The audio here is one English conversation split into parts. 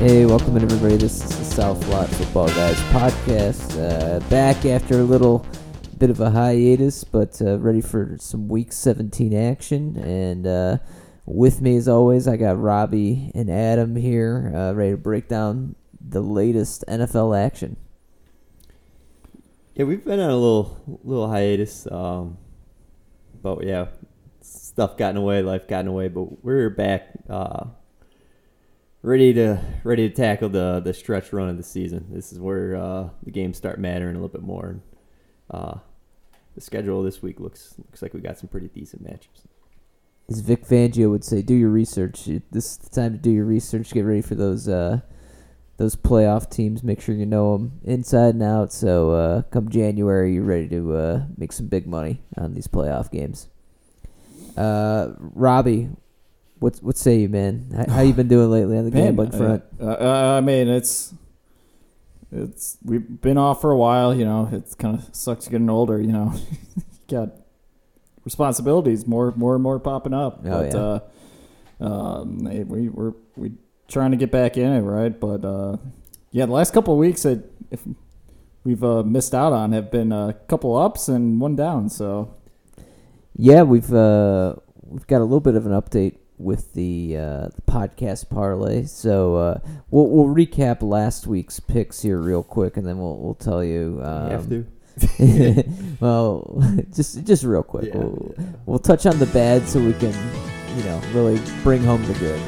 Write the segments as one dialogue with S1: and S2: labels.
S1: Hey, welcome in everybody. This is the South Lot Football Guys podcast. Back after a little bit of a hiatus, but ready for some Week 17 action. And with me, as always, I got Robbie and Adam here, ready to break down the latest NFL action.
S2: Yeah, we've been on a little hiatus, but yeah, stuff got in the way, life got in the way, but we're back, ready to tackle the stretch run of the season. This is where the games start mattering a little bit more. And, the schedule this week looks like we got some pretty decent matchups.
S1: As Vic Fangio would say, do your research. This is the time to do your research. Get ready for those playoff teams. Make sure you know them inside and out. So come January, you're ready to make some big money on these playoff games. Robbie, what say you, man? How you been doing lately on the gambling front?
S3: I mean, it's we've been off for a while. You know, it kind of sucks getting older. You know, got responsibilities more and more popping up.
S1: Oh,
S3: but we're trying to get back in it, right? But the last couple of weeks that we've missed out on have been a couple ups and one down. So
S1: yeah, we've got a little bit of an update with the podcast parlay. So we'll recap last week's picks here real quick, and then we'll tell you.
S2: You have to.
S1: Well, just real quick.
S2: Yeah,
S1: we'll touch on the bad so we can, really bring home the good.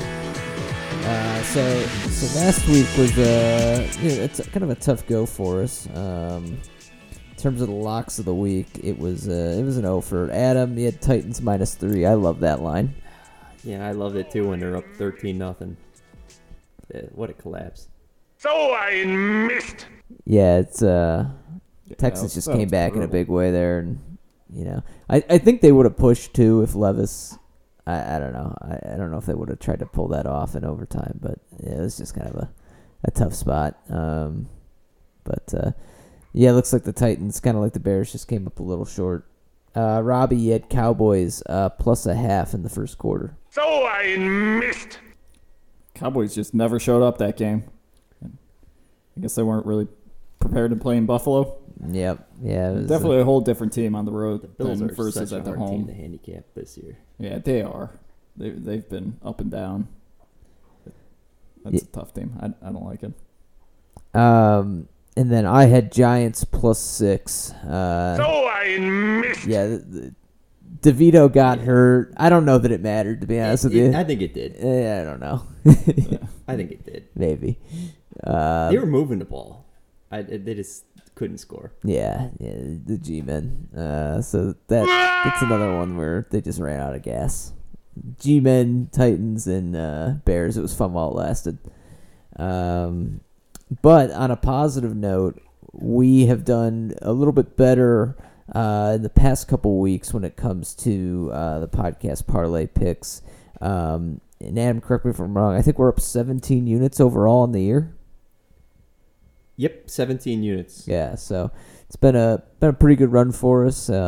S1: So last week was it's kind of a tough go for us. In terms of the locks of the week, it was an O for Adam. He had Titans -3. I love that line.
S2: Yeah, I loved it too when they're up 13-0. What a collapse!
S4: So I missed.
S1: Yeah, it's Texas just came back in a big way there, and I think they would have pushed too if Levis. I don't know. I don't know if they would have tried to pull that off in overtime, but yeah, it was just kind of a tough spot. Yeah, it looks like the Titans, kind of like the Bears, just came up a little short. Robbie, you had Cowboys +0.5 in the first quarter.
S4: So I missed.
S3: Cowboys just never showed up that game. I guess they weren't really prepared to play in Buffalo.
S1: Yep. Yeah. It was,
S3: definitely a whole different team on the road
S2: The Bills
S3: than
S2: are
S3: versus
S2: such
S3: at
S2: a
S3: their
S2: hard team
S3: home.
S2: to handicap this year.
S3: Yeah, they are. They've been up and down. That's a tough team. I don't like it.
S1: And then I had Giants +6.
S4: So I missed.
S1: Yeah. DeVito got hurt. I don't know that it mattered, to be honest with you.
S2: I think it did.
S1: I don't know.
S2: I think it did.
S1: Maybe.
S2: They were moving the ball. They just couldn't score.
S1: Yeah, the G-Men. So that's another one where they just ran out of gas. G-Men, Titans, and Bears. It was fun while it lasted. But on a positive note, we have done a little bit better in the past couple weeks when it comes to the podcast parlay picks. And Adam, correct me if I'm wrong. I think we're up 17 units overall in the year.
S2: Yep, 17 units.
S1: Yeah, so it's been a pretty good run for us. Hit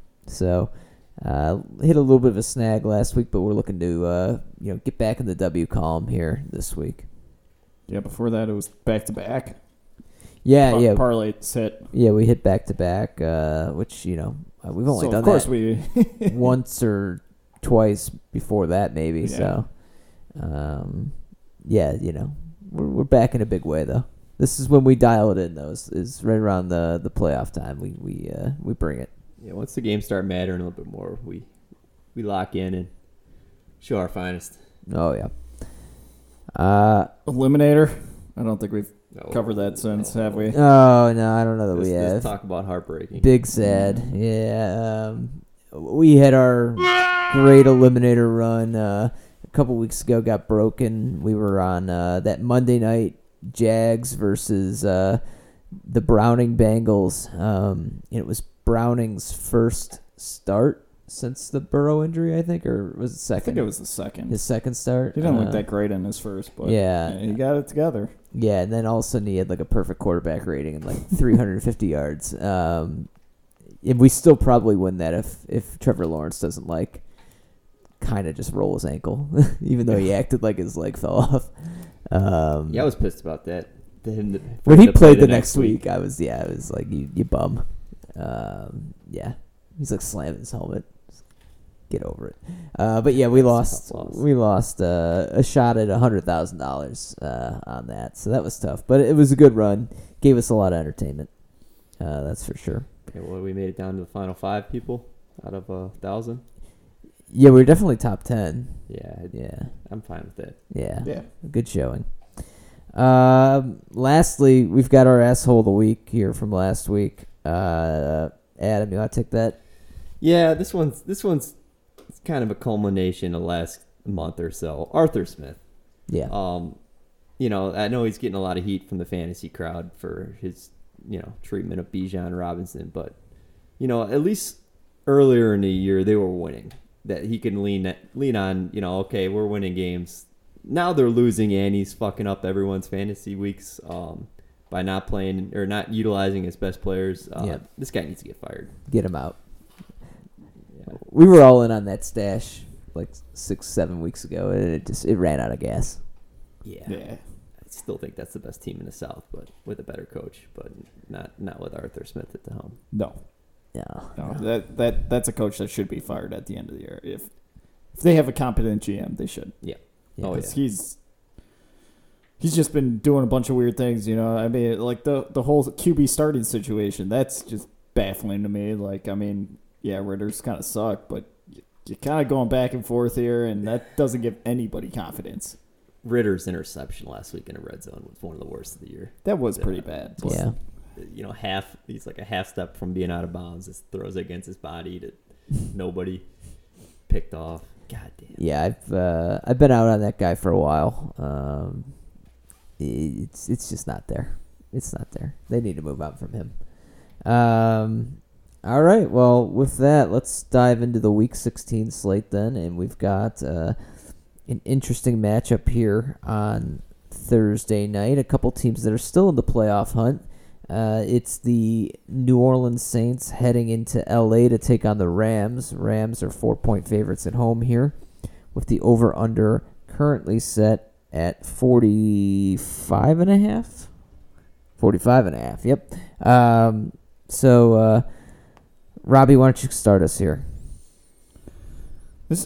S1: a little bit of a snag last week, but we're looking to get back in the W column here this week.
S3: Yeah, before that it was back to back.
S1: Yeah.
S3: Parlays hit.
S1: Yeah, we hit back to back, which we've only done
S3: of course
S1: that
S3: we
S1: once or twice before that, maybe.
S3: Yeah.
S1: So, we're back in a big way though. This is when we dial it in, though. Is right around the playoff time. We bring it.
S2: Yeah, once the games start mattering a little bit more, we lock in and show our finest.
S1: Oh yeah.
S3: Eliminator. I don't think we've covered that since, have we?
S1: Oh no, I don't know that we have.
S2: Let's talk about heartbreaking.
S1: Big sad. Yeah. We had our great eliminator run a couple weeks ago. Got broken. We were on that Monday night Jags versus the Browning Bengals. It was Browning's first start since the Burrow injury, I think, or was it second?
S3: I think it was the second.
S1: His second start.
S3: He didn't look that great in his first, but
S1: yeah,
S3: he got it together.
S1: Yeah, and then all of a sudden he had like a perfect quarterback rating and like 350 yards. And we still probably win that if Trevor Lawrence doesn't kind of just roll his ankle, even though he acted like his leg fell off.
S2: Yeah, I was pissed about that.
S1: When he played the next week, I was like, you bum. Yeah, he's like slamming his helmet. Get over it. But yeah, we lost. We lost a shot at $100,000 on that, so that was tough. But it was a good run. Gave us a lot of entertainment. That's for sure.
S2: Okay, well, we made it down to the final 5 people out of 1,000.
S1: Yeah, we were definitely top 10.
S2: Yeah, I'm fine with that.
S1: Yeah. Good showing. Lastly, we've got our asshole of the week here from last week. Adam, you want to take that?
S2: Yeah, this one's it's kind of a culmination of the last month or so. Arthur Smith.
S1: Yeah.
S2: I know he's getting a lot of heat from the fantasy crowd for his, treatment of Bijan Robinson, but at least earlier in the year they were winning. That he can lean on, okay, we're winning games. Now they're losing, and he's fucking up everyone's fantasy weeks by not playing or not utilizing his best players. This guy needs to get fired.
S1: Get him out. Yeah. We were all in on that stash like 6-7 weeks ago, and it ran out of gas.
S2: Yeah. I still think that's the best team in the South, but with a better coach, but not with Arthur Smith at the helm.
S3: No.
S1: Yeah.
S3: That's a coach that should be fired at the end of the year. If they have a competent GM, they should.
S2: Yeah.
S3: He's just been doing a bunch of weird things, I mean, like the whole QB starting situation, that's just baffling to me. Like, I mean, yeah, Ritter's kind of sucked, but you're kind of going back and forth here, and that doesn't give anybody confidence.
S2: Ritter's interception last week in a red zone was one of the worst of the year.
S3: That was pretty bad.
S1: Yeah.
S2: He's like a half step from being out of bounds. Just throws it against his body to nobody. Picked off. God damn.
S1: Yeah, I've been out on that guy for a while. It's just not there. It's not there. They need to move on from him. All right. Well, with that, let's dive into the Week 16 slate then, and we've got an interesting matchup here on Thursday night. A couple teams that are still in the playoff hunt. It's the New Orleans Saints heading into L.A. to take on the Rams. Rams are 4-point favorites at home here, with the over-under currently set at 45.5. 45.5, yep. So, Robbie, why don't you start us here?
S3: This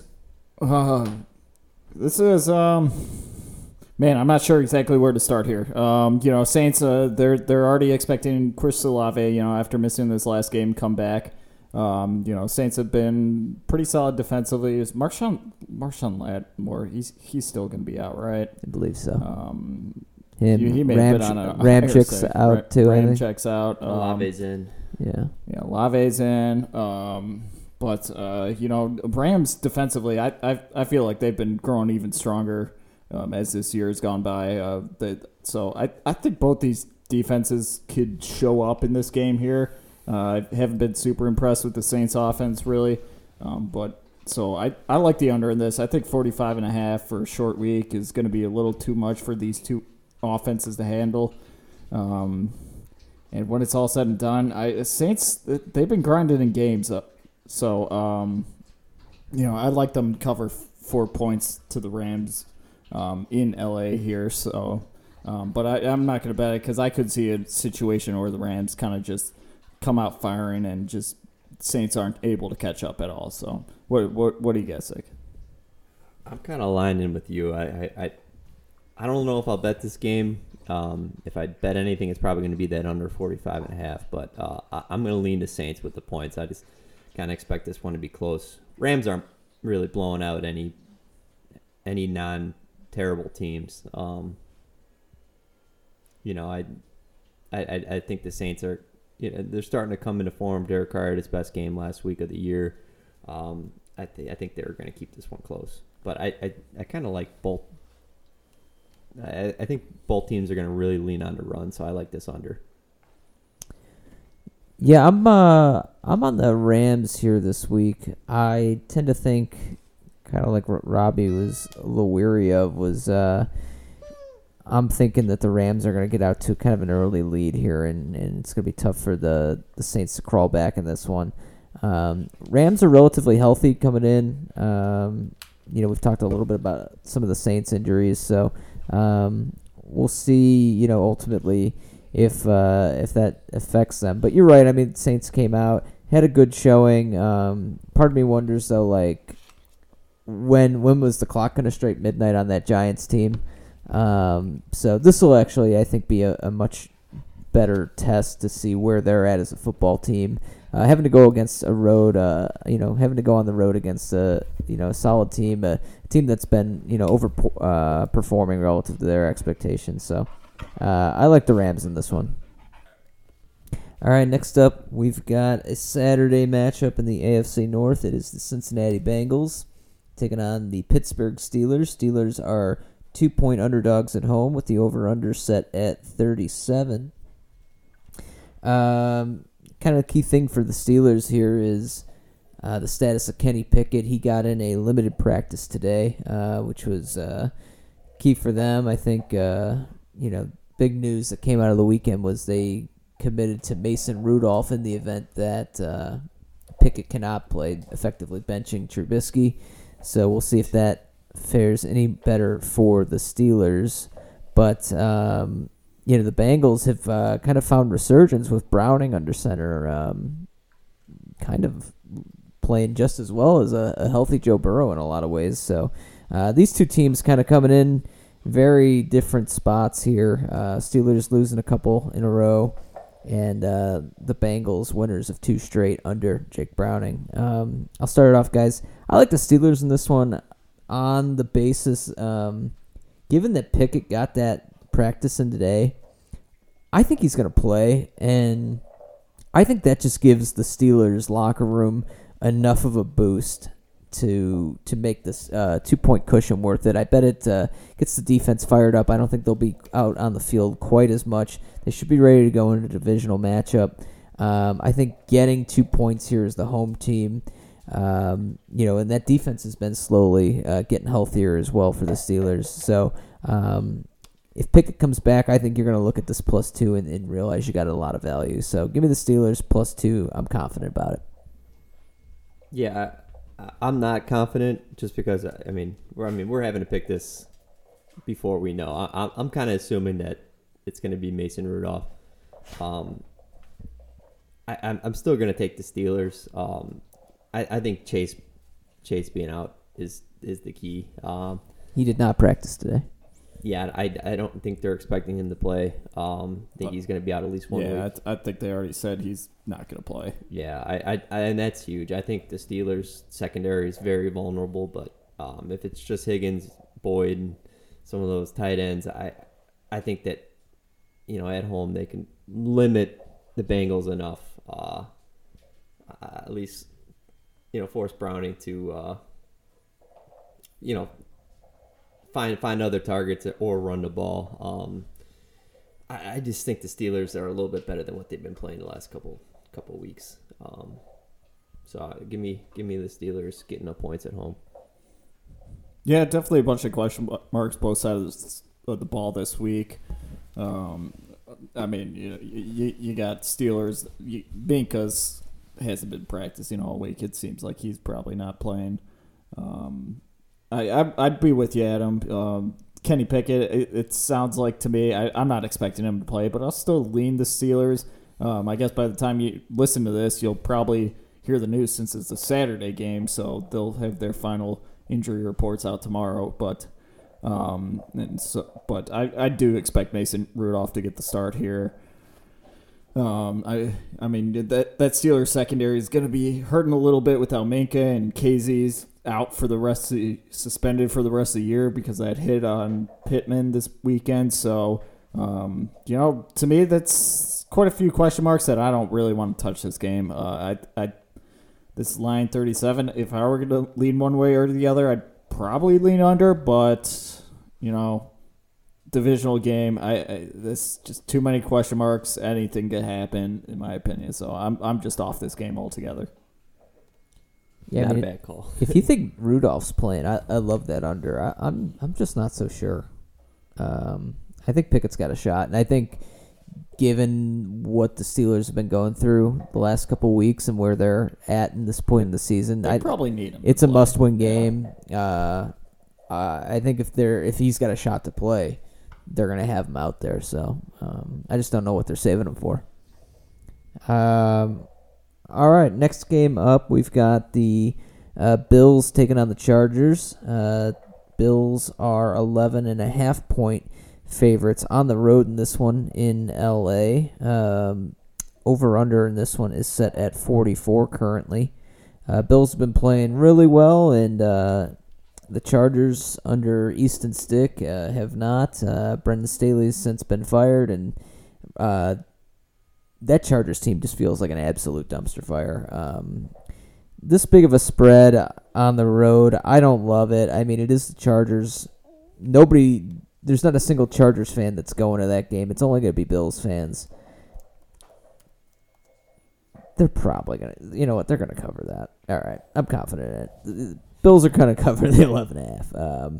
S3: is man, I'm not sure exactly where to start here. Saints, they're already expecting Chris Olave, after missing this last game, come back. Saints have been pretty solid defensively. Is Marshawn Lattimore? He's still going to be out, right?
S1: I believe so.
S3: He may have been on a
S1: Ramchick's out too.
S3: Ramchick's out.
S2: Olave's in.
S1: Yeah,
S3: Olave's in. But Rams defensively, I feel like they've been growing even stronger as this year has gone by. So I think both these defenses could show up in this game here. I haven't been super impressed with the Saints offense really, but so I like the under in this. I think 45.5 for a short week is going to be a little too much for these two offenses to handle. And when it's all said and done, Saints, they've been grinding in games. So, I'd like them to cover 4 points to the Rams in L.A. here. So, but I'm not going to bet it because I could see a situation where the Rams kind of just come out firing and just Saints aren't able to catch up at all. So, what do you guys think?
S2: I'm kind of aligned in with you. I don't know if I'll bet this game. If I bet anything, it's probably going to be that under 45.5. But I'm going to lean to Saints with the points. I just kind of expect this one to be close. Rams aren't really blowing out any non-terrible teams. I think the Saints are, they're starting to come into form. Derek Carr had his best game last week of the year. I think they're going to keep this one close. But I kind of like both. I think both teams are going to really lean on the run, so I like this under.
S1: Yeah, I'm on the Rams here this week. I tend to think, kind of like what Robbie was a little weary of, was I'm thinking that the Rams are going to get out to kind of an early lead here, and it's going to be tough for the Saints to crawl back in this one. Rams are relatively healthy coming in. We've talked a little bit about some of the Saints injuries, so We'll see, ultimately if that affects them. But you're right. I mean, Saints came out, had a good showing. Part of me wonders though, like when was the clock going to strike midnight on that Giants team? So this will actually, I think, be a much better test to see where they're at as a football team. Having to go against a road, having to go on the road against a solid team, a team that's been performing relative to their expectations. So I like the Rams in this one. All right, next up we've got a Saturday matchup in the AFC North. It is the Cincinnati Bengals taking on the Pittsburgh Steelers. Steelers are 2-point underdogs at home with the over-under set at 37. Kind of the key thing for the Steelers here is the status of Kenny Pickett. He got in a limited practice today, which was key for them. I think, big news that came out of the weekend was they committed to Mason Rudolph in the event that Pickett cannot play, effectively benching Trubisky. So we'll see if that fares any better for the Steelers. But, the Bengals have kind of found resurgence with Browning under center, kind of playing just as well as a healthy Joe Burrow in a lot of ways. So these two teams kind of coming in very different spots here. Steelers losing a couple in a row, and the Bengals winners of 2 straight under Jake Browning. I'll start it off, guys. I like the Steelers in this one on the basis, given that Pickett got that practice in today, I think he's going to play, and I think that just gives the Steelers locker room enough of a boost to make this 2-point cushion worth it. I bet it gets the defense fired up. I don't think they'll be out on the field quite as much. They should be ready to go into a divisional matchup. I think getting 2 points here as the home team, and that defense has been slowly getting healthier as well for the Steelers. So if Pickett comes back, I think you're going to look at this +2 and realize you got a lot of value. So give me the Steelers +2. I'm confident about it.
S2: Yeah, I'm not confident just because we're having to pick this before we know. I'm kind of assuming that it's going to be Mason Rudolph. I'm still going to take the Steelers. I think Chase being out is the key.
S1: He did not practice today.
S2: Yeah, I don't think they're expecting him to play. I think he's going to be out at least 1 week.
S3: Yeah, I think they already said he's not going to play.
S2: Yeah, I and that's huge. I think the Steelers' secondary is very vulnerable, but if it's just Higgins, Boyd, and some of those tight ends, I think that at home they can limit the Bengals enough, at least force Browning to find other targets or run the ball. I just think the Steelers are a little bit better than what they've been playing the last couple weeks. So give me the Steelers getting up points at home.
S3: Yeah, definitely a bunch of question marks both sides of the ball this week. You got Steelers. Minka's hasn't been practicing all week. It seems like he's probably not playing. I'd be with you, Adam. Kenny Pickett, it sounds like to me, I'm not expecting him to play, but I'll still lean the Steelers. I guess by the time you listen to this, you'll probably hear the news since it's a Saturday game, so they'll have their final injury reports out tomorrow. But I do expect Mason Rudolph to get the start here. That Steelers secondary is going to be hurting a little bit without Minka, and KZ's out for suspended for the rest of the year because I had hit on Pittman this weekend. So, to me, that's quite a few question marks that I don't really want to touch this game. This line 37, if I were going to lean one way or the other, I'd probably lean under, but, divisional game, this just too many question marks. Anything could happen, in my opinion. So I'm just off this game altogether.
S1: Yeah,
S2: not a bad call.
S1: If you think Rudolph's playing, I love that under. I'm just not so sure. I think Pickett's got a shot, and I think given what the Steelers have been going through the last couple of weeks and where they're at in this point in the season,
S3: They probably need him.
S1: It's a must-win game. I think if he's got a shot to play, they're gonna have him out there. So I just don't know what they're saving him for. All right, next game up, we've got the Bills taking on the Chargers. Bills are 11.5-point favorites on the road in this one in L.A. Over-under in this one is set at 44 currently. Bills have been playing really well, and the Chargers under Easton Stick have not. Brendan Staley's since been fired, and that Chargers team just feels like an absolute dumpster fire. This big of a spread on the road, I don't love it. I mean, it is the Chargers. There's not a single Chargers fan that's going to that game. It's only going to be Bills fans. They're probably going to, you know what, they're going to cover that. All right, I'm confident in it. The Bills are going to cover the 11.5.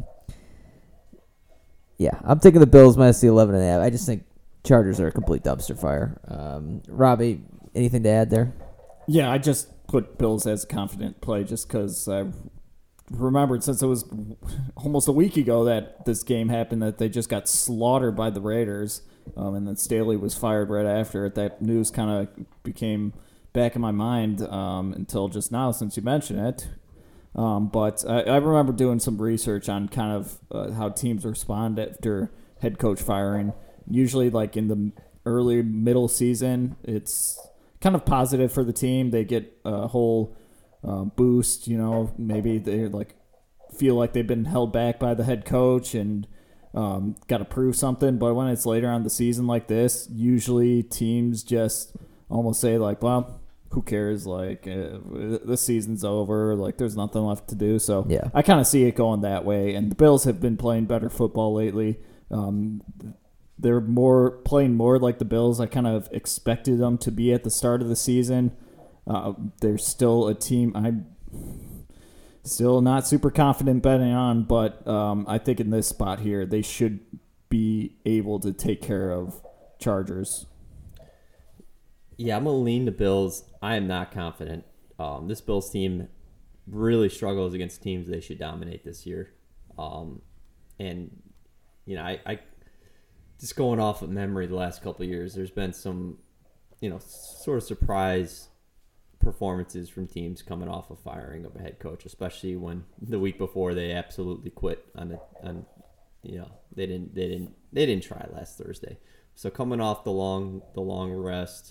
S1: Yeah, I'm taking the Bills minus the 11.5. I just think Chargers are a complete dumpster fire. Robbie, anything to add there?
S3: Yeah, I just put Bills as a confident play just because I remembered since it was almost a week ago that this game happened that they just got slaughtered by the Raiders, and then Staley was fired right after it. That news kind of became back in my mind until just now since you mentioned it. But I remember doing some research on kind of how teams respond after head coach firing. Usually, like in the early middle season, it's kind of positive for the team. They get a whole boost. You know, maybe they feel like they've been held back by the head coach and got to prove something. But when it's later on the season like this, usually teams just almost say like, "Well, who cares? Like this season's over. Like there's nothing left to do." So
S1: Yeah.
S3: I kind of see it going that way. And the Bills have been playing better football lately. They're playing more like the Bills I kind of expected them to be at the start of the season. They're still a team I'm still not super confident betting on, but I think in this spot here they should be able to take care of Chargers.
S2: Yeah, I'm going to lean the Bills. I am not confident. This Bills team really struggles against teams they should dominate this year. And, you know, I just going off of memory the last couple of years, there's been some, you know, sort of surprise performances from teams coming off of firing of a head coach, especially when the week before they absolutely quit on you know, they didn't try last Thursday. So coming off the long rest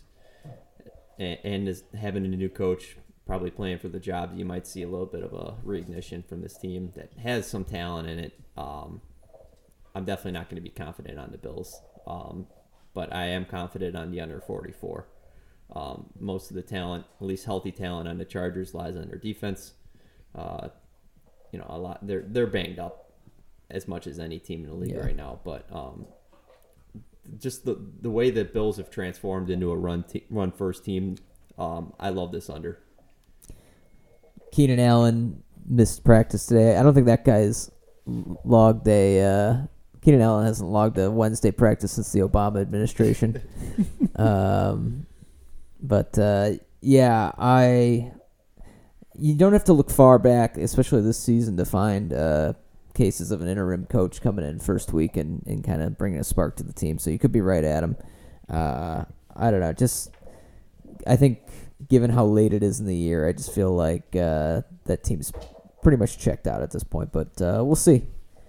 S2: and is having a new coach probably playing for the job, you might see a little bit of a reignition from this team that has some talent in it. I'm definitely not going to be confident on the Bills, but I am confident on the under 44. Most of the talent, at least healthy talent on the Chargers, lies on their defense. You know, a lot they're banged up as much as any team in the league right now. But just the way that Bills have transformed into a run first team, I love this under.
S1: Keenan Allen missed practice today. I don't think that guy's logged a. Keenan Allen hasn't logged a Wednesday practice since the Obama administration. You don't have to look far back, especially this season, to find cases of an interim coach coming in first week and kind of bringing a spark to the team. So you could be right, Adam. I don't know. I think given how late it is in the year, I just feel like that team's pretty much checked out at this point. But we'll see.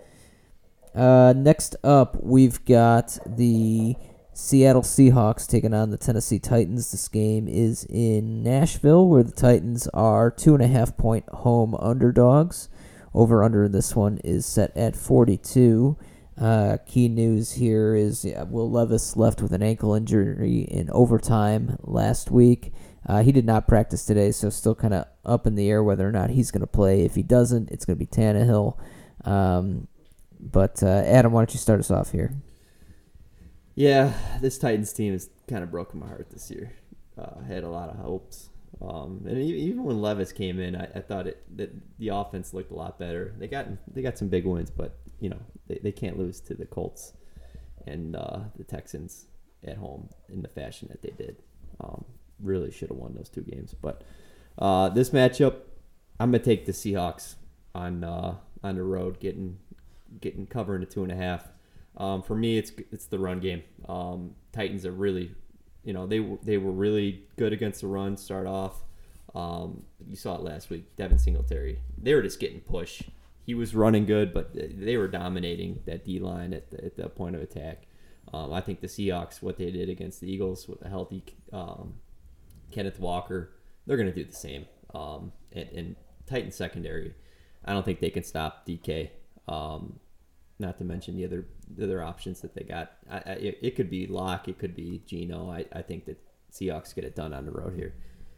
S1: Next up, we've got the Seattle Seahawks taking on the Tennessee Titans. This game is in Nashville, where the Titans are 2.5-point home underdogs. Over-under in this one is set at 42. Key news here is Will Levis left with an ankle injury in overtime last week. He did not practice today, so still kind of up in the air whether or not he's going to play. If he doesn't, it's going to be Tannehill. But Adam, why don't you start us off here?
S2: Yeah, this Titans team has kind of broken my heart this year. I had a lot of hopes. And even when Levis came in, I thought that the offense looked a lot better. They got some big wins, but you know they can't lose to the Colts and the Texans at home in the fashion that they did. Really should have won those two games. But this matchup, I'm gonna take the Seahawks on on the road, getting covering a 2.5. For me, it's the run game. Titans are really, they were really good against the run. Start off. You saw it last week. Devin Singletary. They were just getting pushed. He was running good, but they were dominating that D line at the point of attack. I think the Seahawks, what they did against the Eagles with a healthy Kenneth Walker, they're going to do the same. And Titan secondary, I don't think they can stop DK. Not to mention the other options that they got. It could be Locke, it could be Geno. I think that Seahawks get it done on the road here.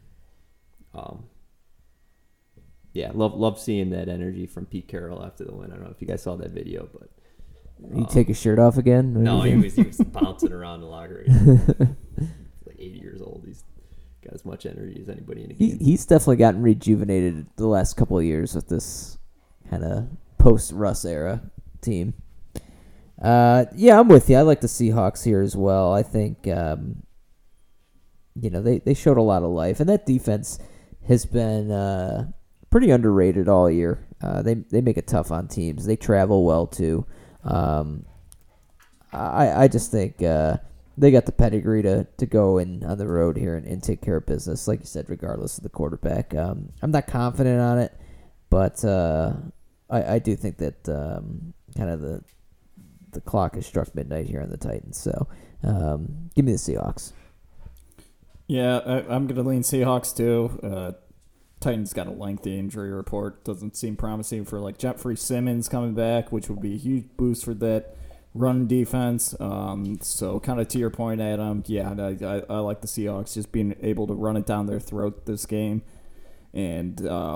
S2: Yeah, love seeing that energy from Pete Carroll after the win. I don't know if you guys saw that video, but
S1: he take his shirt off again?
S2: No, he was bouncing around the locker room. He's like 80 years old. He's got as much energy as anybody in the game.
S1: He's definitely gotten rejuvenated the last couple of years with this kind of post-Russ era team. Yeah, I'm with you. I like the Seahawks here as well. I think, they showed a lot of life, and that defense has been pretty underrated all year. They make it tough on teams. They travel well too. I just think they got the pedigree to go in on the road here and take care of business, like you said, regardless of the quarterback. I'm not confident on it, but I do think that kind of the clock has struck midnight here on the Titans. So give me the Seahawks.
S3: Yeah, I'm going to lean Seahawks too. Titans got a lengthy injury report. Doesn't seem promising for like Jeffrey Simmons coming back, which would be a huge boost for that run defense. So kind of to your point, Adam, yeah, I like the Seahawks just being able to run it down their throat this game. And,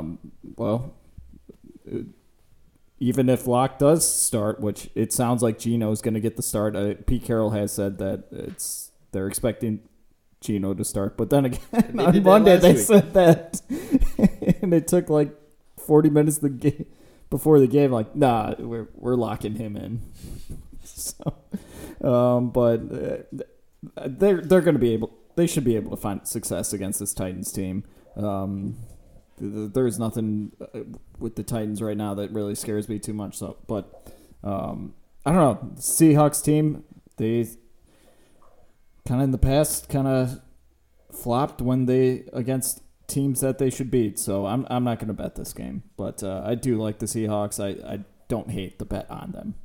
S3: even if Locke does start, which it sounds like Geno's going to get the start, Pete Carroll has said that they're expecting Geno to start. But then again, on Monday they said that, and it took like 40 minutes before the game. Like, nah, we're locking him in. So, but they're going to be able. They should be able to find success against this Titans team. There's nothing with the Titans right now that really scares me too much. So, but I don't know. Seahawks team, they kind of in the past kind of flopped when they against teams that they should beat. So I'm not going to bet this game, but I do like the Seahawks. I don't hate the bet on them.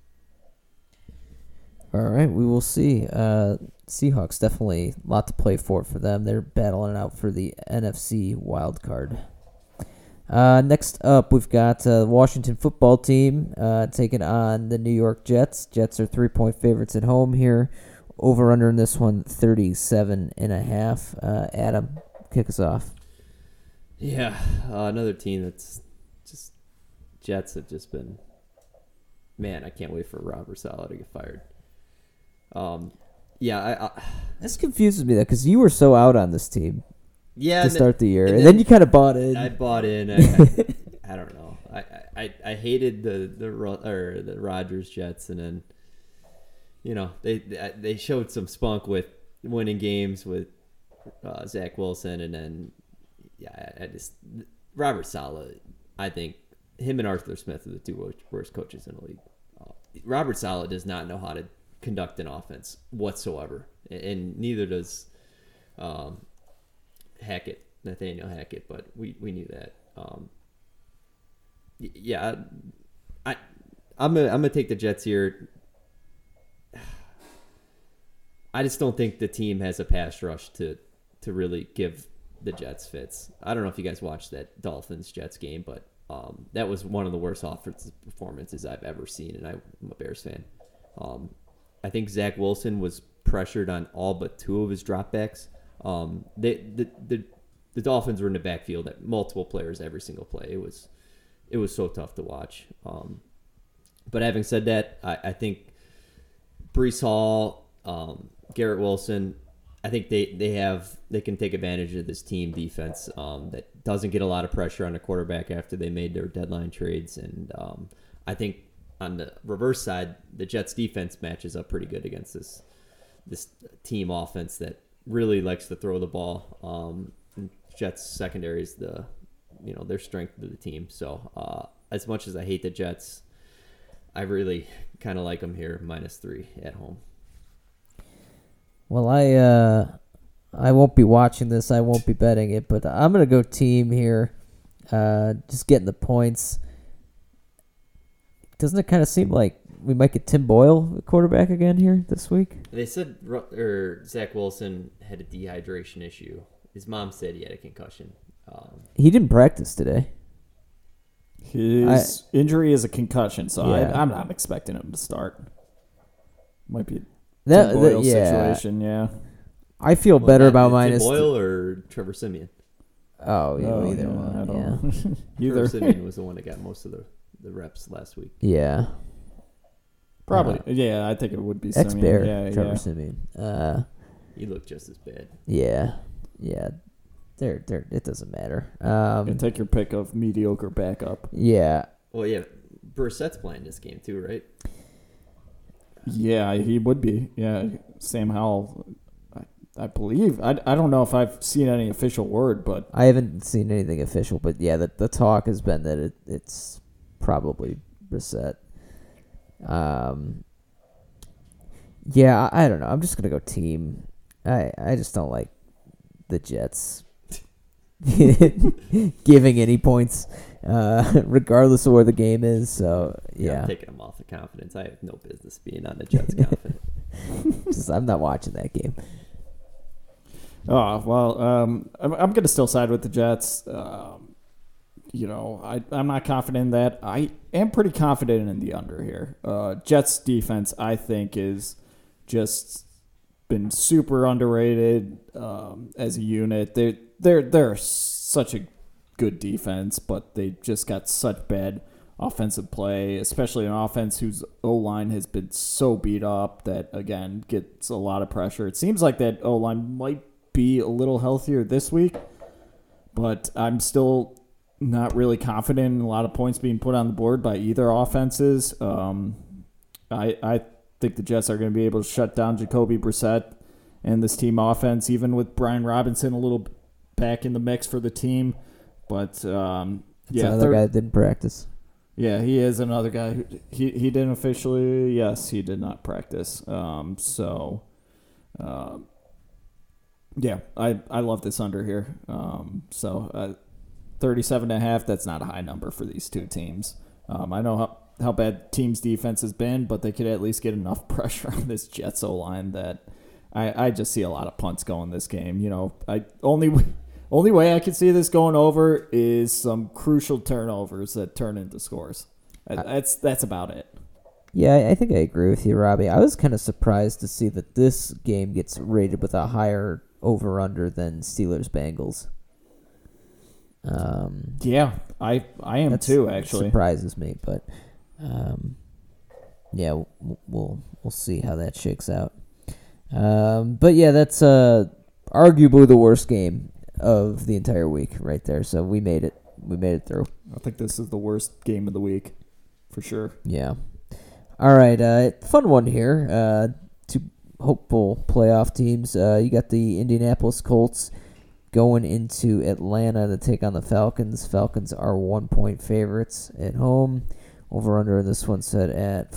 S1: All right, we will see. Seahawks definitely a lot to play for them. They're battling out for the NFC wild card. Next up, we've got the Washington football team taking on the New York Jets. Jets are 3-point favorites at home here. Over under in this one, 37.5. Adam, kick us off.
S2: Yeah, another team that's just Jets have just been. Man, I can't wait for Robert Saleh to get fired.
S1: This confuses me though, because you were so out on this team.
S2: Yeah,
S1: to start the year, and then you kind of bought in.
S2: I bought in. I don't know. I hated the Rodgers Jets, and then they showed some spunk with winning games with Zach Wilson, and then Robert Saleh. I think him and Arthur Smith are the two worst coaches in the league. Robert Saleh does not know how to conduct an offense whatsoever, and neither does Nathaniel Hackett, but we knew that. I'm gonna take the Jets here. I just don't think the team has a pass rush to really give the Jets fits. I don't know if you guys watched that Dolphins-Jets game, but that was one of the worst offensive performances I've ever seen, and I'm a Bears fan. I think Zach Wilson was pressured on all but two of his dropbacks. The Dolphins were in the backfield at multiple players every single play. It was so tough to watch. But having said that, I think Breece Hall, Garrett Wilson, I think they can take advantage of this team defense that doesn't get a lot of pressure on the quarterback after they made their deadline trades, and I think on the reverse side, the Jets defense matches up pretty good against this team offense that really likes to throw the ball. Jets secondary is their strength of the team. So as much as I hate the Jets, I really kind of like them here, -3 at home.
S1: Well, I won't be watching this. I won't be betting it, but I'm gonna go team here. Just getting the points. Doesn't it kind of seem like we might get Tim Boyle at quarterback again here this week?
S2: They said Zach Wilson had a dehydration issue. His mom said he had a concussion.
S1: He didn't practice today.
S3: His injury is a concussion, so
S1: Yeah.
S3: I'm not expecting him to start. Might be a
S1: That,
S3: Tim Boyle
S1: yeah.
S3: situation, yeah.
S1: I feel better about
S2: Tim
S1: minus.
S2: Boyle or Trevor Siemian.
S1: Oh, yeah,
S3: Oh,
S1: either
S3: yeah,
S1: one.
S3: I
S1: Yeah.
S3: don't
S2: Trevor
S3: either.
S2: Siemian was the one that got most of the reps last week.
S1: Yeah.
S3: Probably, yeah. I think it would be
S1: Ex
S3: Simeon.
S1: Bear,
S3: Yeah,
S1: Trevor
S3: yeah.
S1: Siemian.
S2: He looked just as bad.
S1: Yeah. They're it doesn't matter.
S3: And take your pick of mediocre backup.
S1: Yeah.
S2: Well, yeah, Brissett's playing this game too, right?
S3: Yeah, he would be. Yeah, Sam Howell, I believe. I don't know if I've seen any official word, but
S1: I haven't seen anything official, but yeah, the talk has been that it's probably Brissett. Yeah, I don't know. I'm just gonna go team. I just don't like the Jets giving any points, regardless of where the game is. So yeah,
S2: I'm taking him off the confidence. I have no business being on the Jets confident.
S1: I'm not watching that game.
S3: oh well. I'm gonna still side with the Jets. I'm not confident in that. I am pretty confident in the under here. Jets defense, I think, is just been super underrated as a unit. They're such a good defense, but they just got such bad offensive play, especially an offense whose O-line has been so beat up that, again, gets a lot of pressure. It seems like that O-line might be a little healthier this week, but I'm still not really confident in a lot of points being put on the board by either offenses. I think the Jets are going to be able to shut down Jacoby Brissett and this team offense, even with Brian Robinson a little back in the mix for the team. But
S1: Another guy that didn't practice.
S3: Yeah, he is another guy. He didn't officially. Yes, he did not practice. Yeah, I love this under here. 37.5. That's not a high number for these two teams. I know how bad teams' defense has been, but they could at least get enough pressure on this Jets O-line that I just see a lot of punts going this game. Only way I could see this going over is some crucial turnovers that turn into scores. That's about it.
S1: Yeah, I think I agree with you, Robbie. I was kind of surprised to see that this game gets rated with a higher over/under than Steelers-Bengals.
S3: Yeah, I am too. Actually,
S1: surprises me, but yeah, we'll see how that shakes out. But yeah, that's arguably the worst game of the entire week right there. So we made it. We made it through.
S3: I think this is the worst game of the week, for sure.
S1: Yeah. All right. Fun one here. Two hopeful playoff teams. You got the Indianapolis Colts going into Atlanta to take on the Falcons. Falcons are 1-point favorites at home. Over under in this one set at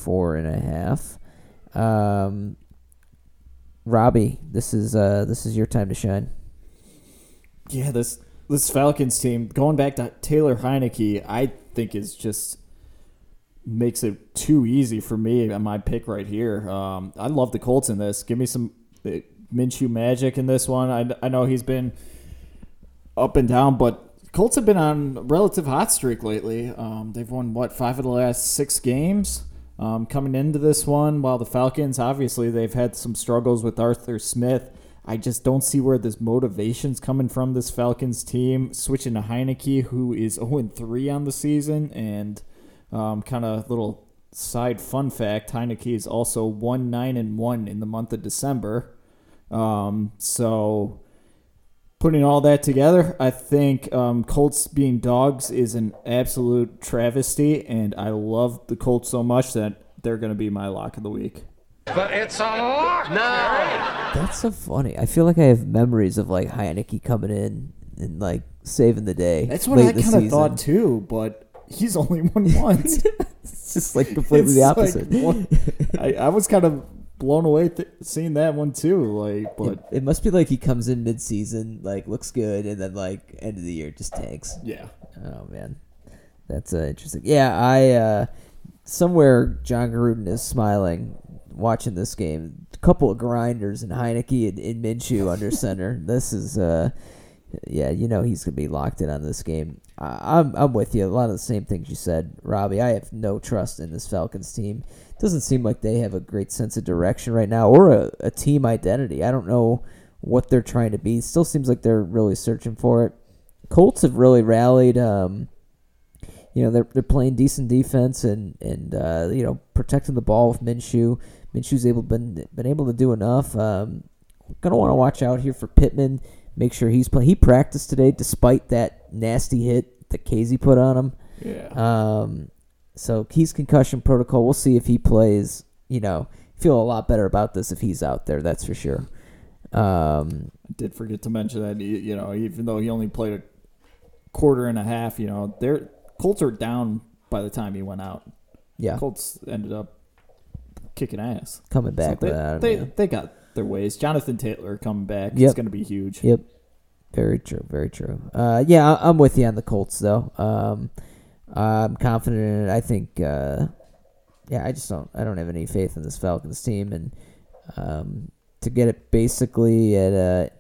S1: 44.5. Robbie, this is your time to shine.
S3: Yeah, this Falcons team, going back to Taylor Heineke, I think is just makes it too easy for me on my pick right here. I love the Colts in this. Give me some Minshew magic in this one. I know he's been up and down, but Colts have been on a relative hot streak lately. They've won, 5 of the last 6 games coming into this one, while the Falcons, obviously, they've had some struggles with Arthur Smith. I just don't see where this motivation's coming from, this Falcons team. Switching to Heineke, who is 0-3 on the season, and kind of little side fun fact, Heineke is also 1-9-1 in the month of December. So putting all that together, I think Colts being dogs is an absolute travesty, and I love the Colts so much that they're going to be my lock of the week.
S4: But it's a lock now.
S1: That's so funny. I feel like I have memories of like Heineke coming in and like saving the day.
S3: That's what
S1: late
S3: I
S1: in the
S3: kind of
S1: season.
S3: thought too, but he's only won once.
S1: It's just like completely the opposite.
S3: I was kind of blown away seeing that one too. Like, but
S1: it must be like he comes in mid-season, like looks good, and then like end of the year just tanks.
S3: yeah,
S1: Oh man, that's interesting. Yeah, I somewhere John Gruden is smiling watching this game. A couple of grinders and Heineke and Minshew under center. This is yeah, he's gonna be locked in on this game. I'm with you. A lot of the same things you said, Robbie. I have no trust in this Falcons team. It doesn't seem like they have a great sense of direction right now or a team identity. I don't know what they're trying to be. It still seems like they're really searching for it. Colts have really rallied. They're playing decent defense and protecting the ball with Minshew. Minshew's been able to do enough. Gonna want to watch out here for Pittman. Make sure he's playing. He practiced today despite that nasty hit that Casey put on him.
S3: yeah.
S1: So he's concussion protocol. We'll see if he plays. Feel a lot better about this if he's out there. That's for sure.
S3: I did forget to mention that even though he only played a quarter and a half, their Colts are down by the time he went out.
S1: Yeah,
S3: Colts ended up kicking ass.
S1: coming back
S3: So
S1: without him.
S3: they got their ways. Jonathan Taylor coming back.
S1: Yep.
S3: He's going to be huge.
S1: Yep. Very true. Very true. Yeah, I'm with you on the Colts though. I'm confident in it. I think. I don't have any faith in this Falcons team, and to get it basically at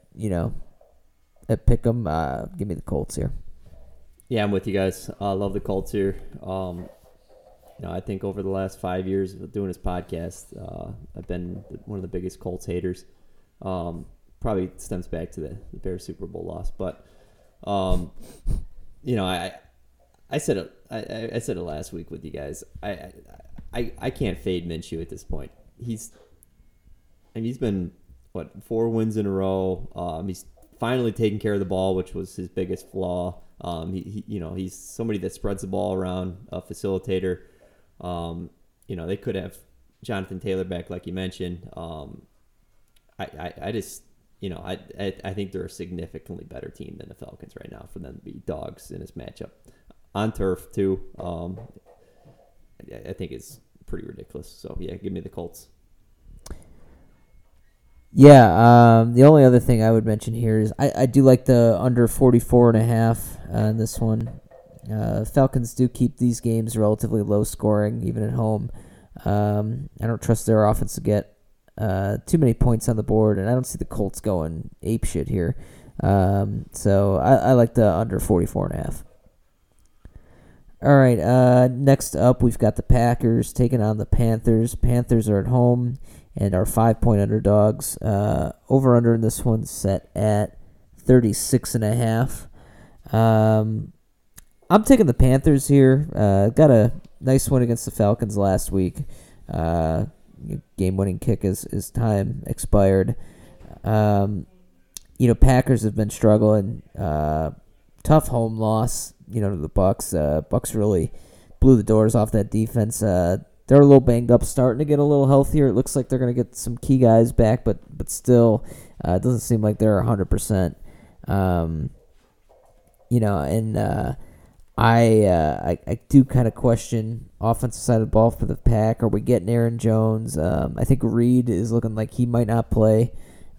S1: Pick'em, give me the Colts here.
S2: Yeah, I'm with you guys. I love the Colts here. I think over the last 5 years of doing this podcast, I've been one of the biggest Colts haters. Probably stems back to the Bears Super Bowl loss, but I said it last week with you guys. I can't fade Minshew at this point. He's been 4 wins in a row. He's finally taking care of the ball, which was his biggest flaw. He's somebody that spreads the ball around, a facilitator. They could have Jonathan Taylor back, like you mentioned. I think they're a significantly better team than the Falcons right now for them to be dogs in this matchup on turf too. I think it's pretty ridiculous. So yeah, give me the Colts.
S1: Yeah, the only other thing I would mention here is I do like the under 44.5 on this one. Falcons do keep these games relatively low scoring, even at home. I don't trust their offense to get too many points on the board, and I don't see the Colts going apeshit here. So I like the under 44.5. All right, next up we've got the Packers taking on the Panthers. Panthers are at home and are 5-point underdogs. Over-under in this one set at 36.5. I'm taking the Panthers here. Got a nice win against the Falcons last week. Game-winning kick as time expired. Packers have been struggling. Tough home loss, to the Bucks. Bucks really blew the doors off that defense. They're a little banged up, starting to get a little healthier. It looks like they're going to get some key guys back, but still, it doesn't seem like they're 100%. I do kind of question offensive side of the ball for the Pack. Are we getting Aaron Jones? I think Reed is looking like he might not play.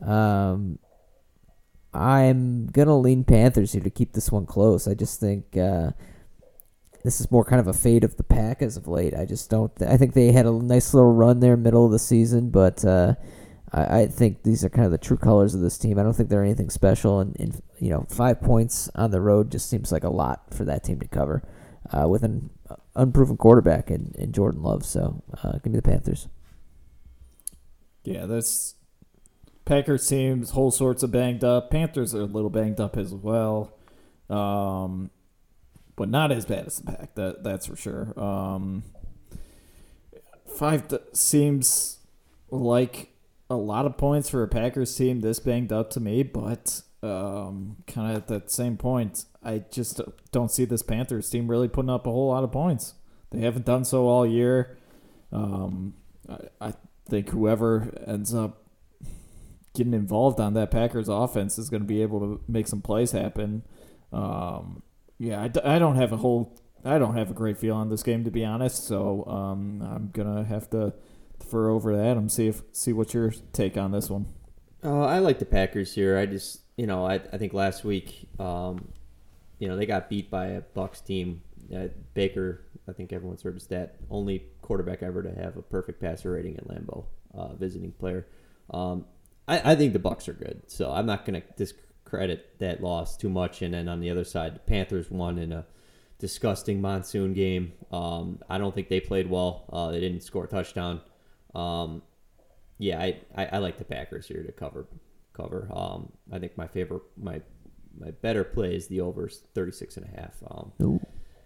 S1: I'm going to lean Panthers here to keep this one close. I just think this is more kind of a fate of the Pack as of late. I just don't. I think they had a nice little run there middle of the season, but I think these are kind of the true colors of this team. I don't think they're anything special, and 5 points on the road just seems like a lot for that team to cover with an unproven quarterback in Jordan Love. So give me the Panthers.
S3: Yeah, this Packers team's whole sorts of banged up. Panthers are a little banged up as well. But not as bad as the Pack, that's for sure. 5 seems like a lot of points for a Packers team this banged up to me, but kind of at that same point, I just don't see this Panthers team really putting up a whole lot of points. They haven't done so all year. I think whoever ends up getting involved on that Packers offense is going to be able to make some plays happen. I don't have a whole I don't have a great feel on this game, to be honest. So I'm gonna have to defer over to Adam. See what your take on this one.
S2: I like the Packers here. I just, I think last week, they got beat by a Bucs team. Baker, I think everyone's heard his stat, only quarterback ever to have a perfect passer rating at Lambeau, visiting player. I think the Bucs are good, so I'm not going to discredit that loss too much. And then on the other side, the Panthers won in a disgusting monsoon game. I don't think they played well. They didn't score a touchdown. I like the Packers here to cover. I think my better play is the overs 36.5.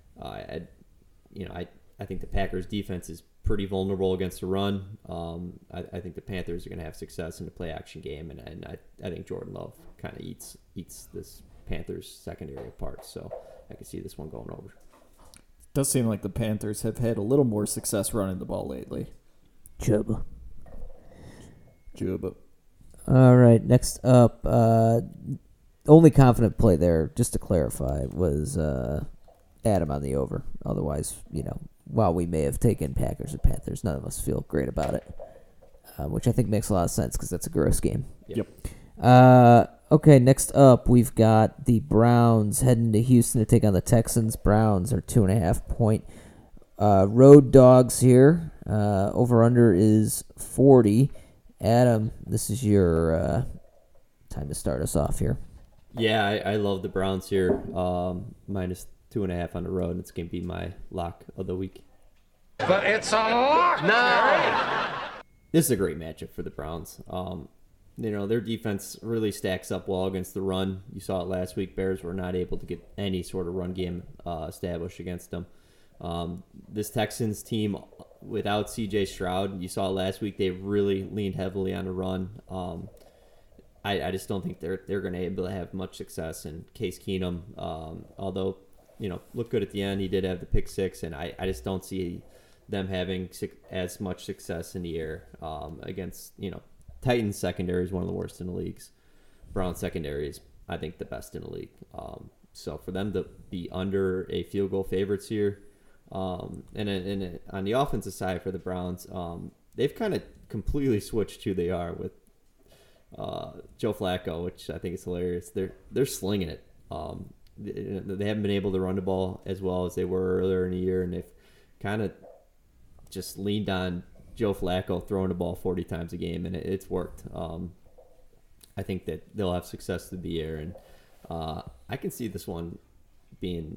S2: I think the Packers defense is pretty vulnerable against the run. I think the Panthers are going to have success in the play action game, and I think Jordan Love kind of eats this Panthers secondary apart. So I can see this one going over.
S3: It does seem like the Panthers have had a little more success running the ball lately.
S1: Chuba.
S3: All
S1: right, next up, only confident play there, just to clarify, was Adam on the over. Otherwise, while we may have taken Packers or Panthers, none of us feel great about it, which I think makes a lot of sense because that's a gross game.
S3: Yep.
S1: Okay, next up, we've got the Browns heading to Houston to take on the Texans. Browns are 2.5-point road dogs here. Over-under is 40. Adam, this is your time to start us off here.
S2: Yeah, I love the Browns here. Minus 2.5 on the road. It's going to be my lock of the week.
S4: But it's a lock now.
S2: This is a great matchup for the Browns. Their defense really stacks up well against the run. You saw it last week. Bears were not able to get any sort of run game established against them. This Texans team, without C.J. Stroud, you saw it last week, they really leaned heavily on the run. I just don't think they're going to be able to have much success. And Case Keenum, although looked good at the end, he did have the pick six, and I just don't see them having as much success in the air against Titans secondary is one of the worst in the leagues. Brown secondary is, I think, the best in the league. So for them to be under a field goal favorites here, and on the offensive side for the Browns, they've kind of completely switched who they are with Joe Flacco, which I think is hilarious. They're slinging it. They haven't been able to run the ball as well as they were earlier in the year, and they've kind of just leaned on Joe Flacco throwing the ball 40 times a game, and it's worked. I think that they'll have success through the air, and I can see this one being,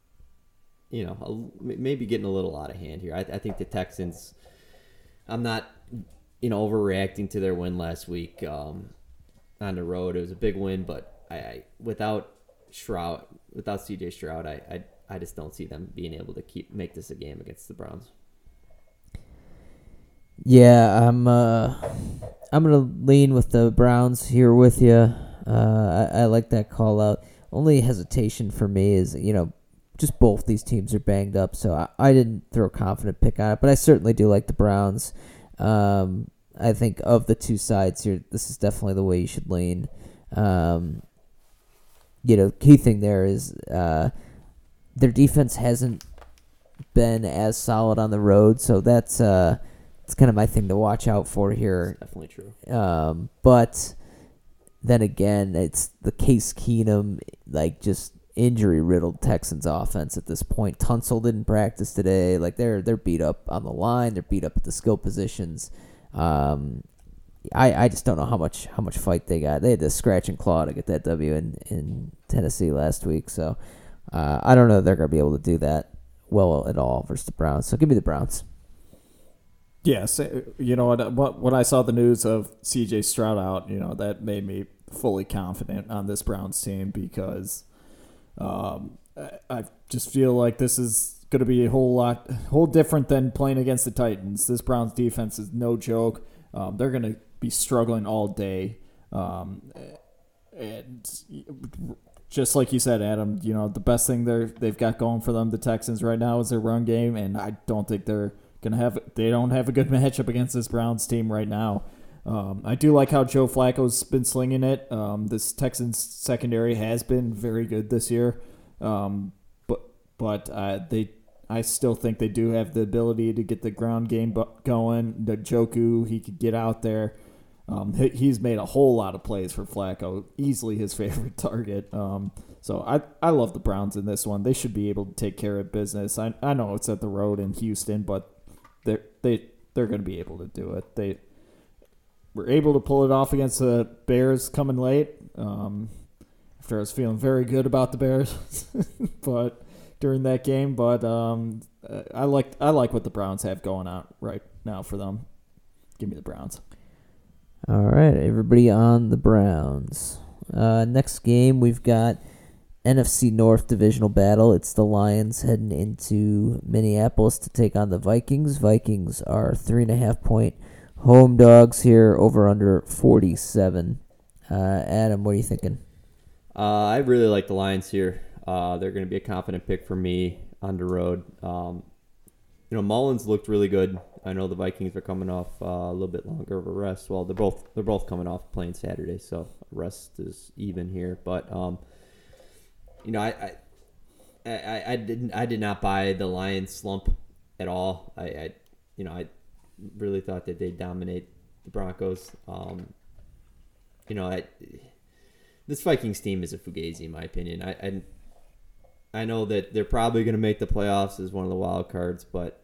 S2: maybe getting a little out of hand here. I think the Texans, I'm not, overreacting to their win last week on the road. It was a big win, but I without C.J. Stroud, I just don't see them being able to make this a game against the Browns.
S1: Yeah, I'm gonna lean with the Browns here with you. I like that call out. Only hesitation for me is just both these teams are banged up, so I didn't throw a confident pick on it, but I certainly do like the Browns. I think of the two sides here, this is definitely the way you should lean. Key thing there is their defense hasn't been as solid on the road, so that's it's kind of my thing to watch out for here.
S2: That's definitely true.
S1: But then again, it's the Case Keenum, just injury-riddled Texans offense at this point. Tunsil didn't practice today. They're beat up on the line. They're beat up at the skill positions. I just don't know how much fight they got. They had to scratch and claw to get that W in Tennessee last week. So I don't know if they're going to be able to do that well at all versus the Browns. So give me the Browns.
S3: Yes, when I saw the news of C.J. Stroud out, that made me fully confident on this Browns team because I just feel like this is going to be a whole different than playing against the Titans. This Browns defense is no joke. They're going to be struggling all day, and just like you said, Adam, the best thing they've got going for them, the Texans right now, is their run game, and I don't think they don't have a good matchup against this Browns team right now. I do like how Joe Flacco's been slinging it. This Texans secondary has been very good this year. But but I still think they do have the ability to get the ground game going. The Njoku, he could get out there. He's made a whole lot of plays for Flacco, easily his favorite target. So I love the Browns in this one. They should be able to take care of business. I know it's at the road in Houston, but they're going to be able to do it. They were able to pull it off against the Bears coming late. After I was feeling very good about the Bears, but during that game, but I like what the Browns have going on right now for them. Give me the Browns.
S1: All right, everybody on the Browns. Next game, we've got NFC North divisional battle. It's the Lions heading into Minneapolis to take on the Vikings. Vikings are 3.5-point home dogs here, over under 47. Adam, what are you thinking?
S2: I really like the Lions here. They're going to be a confident pick for me on the road. Mullins looked really good. I know the Vikings are coming off a little bit longer of a rest. Well, they're both coming off playing Saturday, so rest is even here. But I did not buy the Lions slump at all. I really thought that they'd dominate the Broncos. This Vikings team is a fugazi, in my opinion. I know that they're probably going to make the playoffs as one of the wild cards, but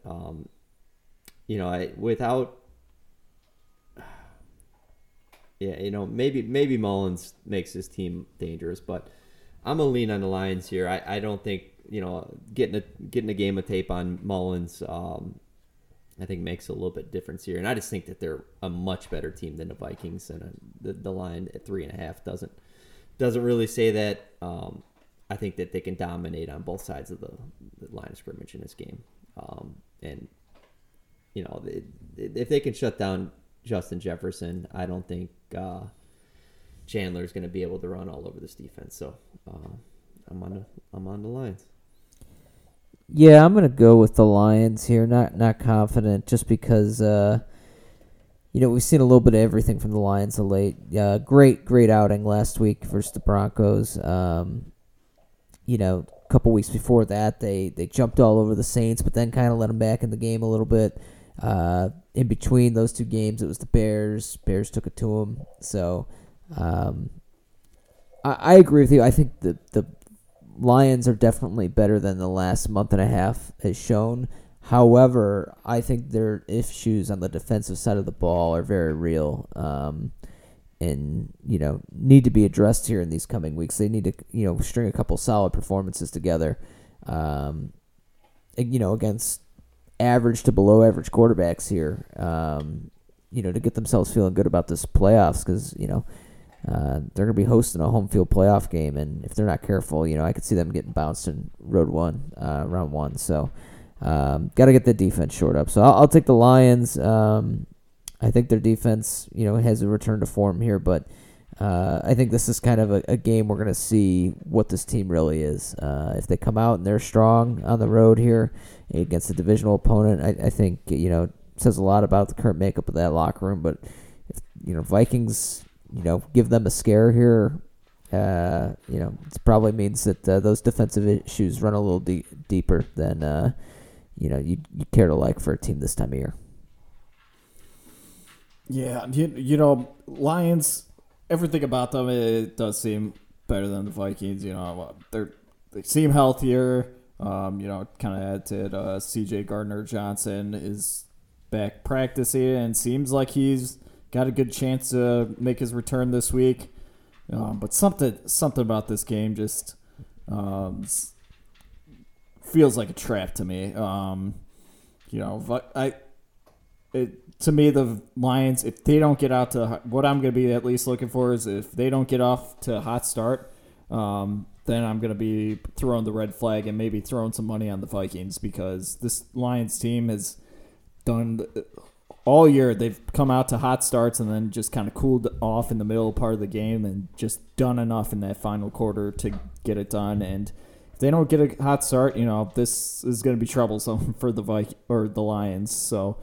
S2: maybe Mullins makes his team dangerous, but I'm gonna lean on the Lions here. I don't think getting a game of tape on Mullins, I think makes a little bit difference here, and I just think that they're a much better team than the Vikings, and the line at 3.5 doesn't really say that. I think that they can dominate on both sides of the line of scrimmage in this game. If they can shut down Justin Jefferson, I don't think Chandler's going to be able to run all over this defense. So I'm on the Lions.
S1: Yeah, I'm going to go with the Lions here. Not confident, just because we've seen a little bit of everything from the Lions of late. Great outing last week versus the Broncos. A couple weeks before that, they jumped all over the Saints, but then kind of let them back in the game a little bit. In between those two games, it was the Bears. Bears took it to them. So I agree with you. I think the Lions are definitely better than the last month and a half has shown. However, I think their issues on the defensive side of the ball are very real. And need to be addressed here in these coming weeks. They need to string a couple solid performances together, against average to below average quarterbacks here, to get themselves feeling good about this playoffs, because they're going to be hosting a home field playoff game, and if they're not careful, I could see them getting bounced in round one. So got to get the defense shored up. So I'll take the Lions. I think their defense, has a return to form here, but I think this is kind of a game we're going to see what this team really is. If they come out and they're strong on the road here against a divisional opponent, I think, it says a lot about the current makeup of that locker room. But if, Vikings, give them a scare here, it probably means that those defensive issues run a little deeper than, you'd care to like for a team this time of year.
S3: Yeah, Lions, everything about them, it does seem better than the Vikings. They seem healthier. Kind of add to C.J. Gardner-Johnson is back practicing and seems like he's got a good chance to make his return this week. But something about this game just feels like a trap to me. To me, the Lions, if they don't get out to what I'm going to be at least looking for is if they don't get off to a hot start, then I'm going to be throwing the red flag and maybe throwing some money on the Vikings, because this Lions team has done all year. They've come out to hot starts and then just kind of cooled off in the middle part of the game and just done enough in that final quarter to get it done. And if they don't get a hot start, this is going to be troublesome for the Lions. So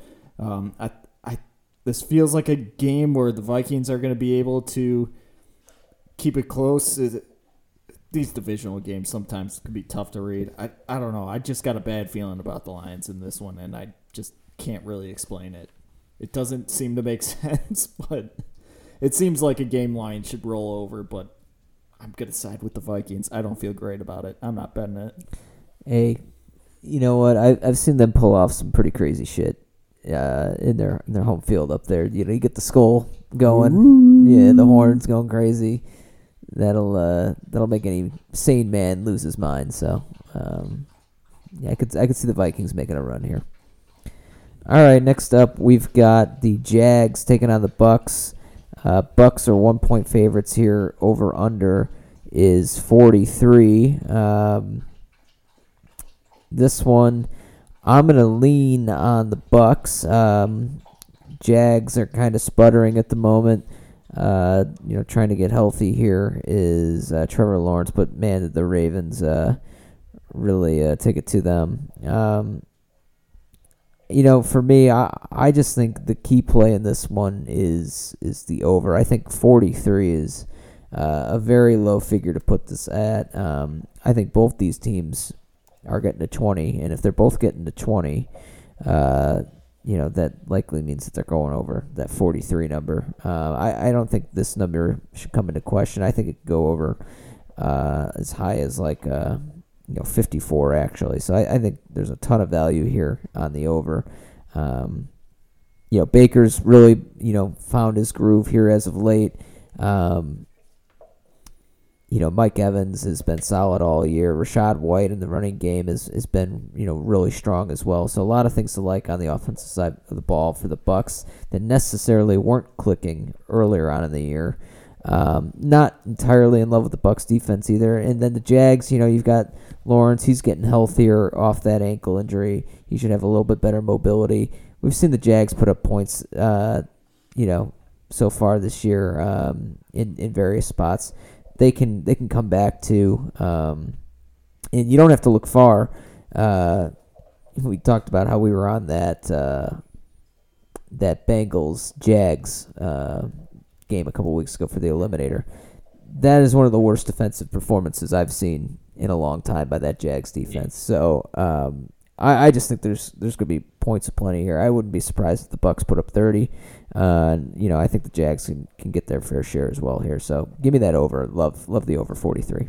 S3: this feels like a game where the Vikings are going to be able to keep it close. these divisional games sometimes can be tough to read. I don't know. I just got a bad feeling about the Lions in this one, and I just can't really explain it. It doesn't seem to make sense, but it seems like a game line should roll over, but I'm going to side with the Vikings. I don't feel great about it. I'm not betting it.
S1: Hey, you know what? I've seen them pull off some pretty crazy shit in their home field up there. You know, you get the skull going, yeah, the horns going crazy. That'll make any sane man lose his mind. So, yeah, I could see the Vikings making a run here. All right, next up we've got the Jags taking on the Bucks. Bucks are 1-point favorites here. Over under is 43. This one, I'm gonna lean on the Bucks. Jags are kind of sputtering at the moment. Trying to get healthy here is Trevor Lawrence, but man, the Ravens really take it to them. For me, I just think the key play in this one is the over. I think 43 is a very low figure to put this at. I think both these teams are getting to 20, and if they're both getting to 20, that likely means that they're going over that 43 number. I don't think this number should come into question. I think it could go over as high as 54 actually. So I think there's a ton of value here on the over. Baker's really, found his groove here as of late. Mike Evans has been solid all year. Rashad White in the running game has been, really strong as well. So a lot of things to like on the offensive side of the ball for the Bucks that necessarily weren't clicking earlier on in the year. Not entirely in love with the Bucks defense either. And then the Jags, you've got Lawrence. He's getting healthier off that ankle injury. He should have a little bit better mobility. We've seen the Jags put up points, so far this year in various spots. They can come back to, and you don't have to look far. We talked about how we were on that Bengals Jags game a couple weeks ago for the Eliminator. That is one of the worst defensive performances I've seen in a long time by that Jags defense. So I just think there's going to be points aplenty here. I wouldn't be surprised if the Bucks put up 30. I think the Jags can get their fair share as well here. So give me that over. Love the over 43.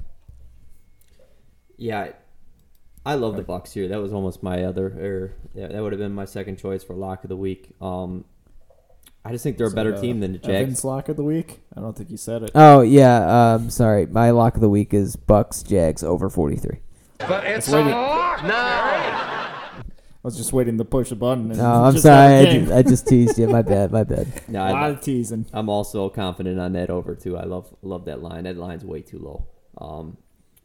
S2: Yeah, I love the Bucks here. That was almost my that would have been my second choice for lock of the week. I just think they're a better team than the Jags.
S3: Evan's lock of the week? I don't think you said it.
S1: Oh, yeah. Sorry. My lock of the week is Bucks, Jags, over 43.
S4: But it's a lock now.
S3: I was just waiting to push the button. And
S1: I'm sorry. I just teased you. My bad.
S2: No,
S3: a lot of teasing.
S2: I'm also confident on that over, too. I love that line. That line's way too low.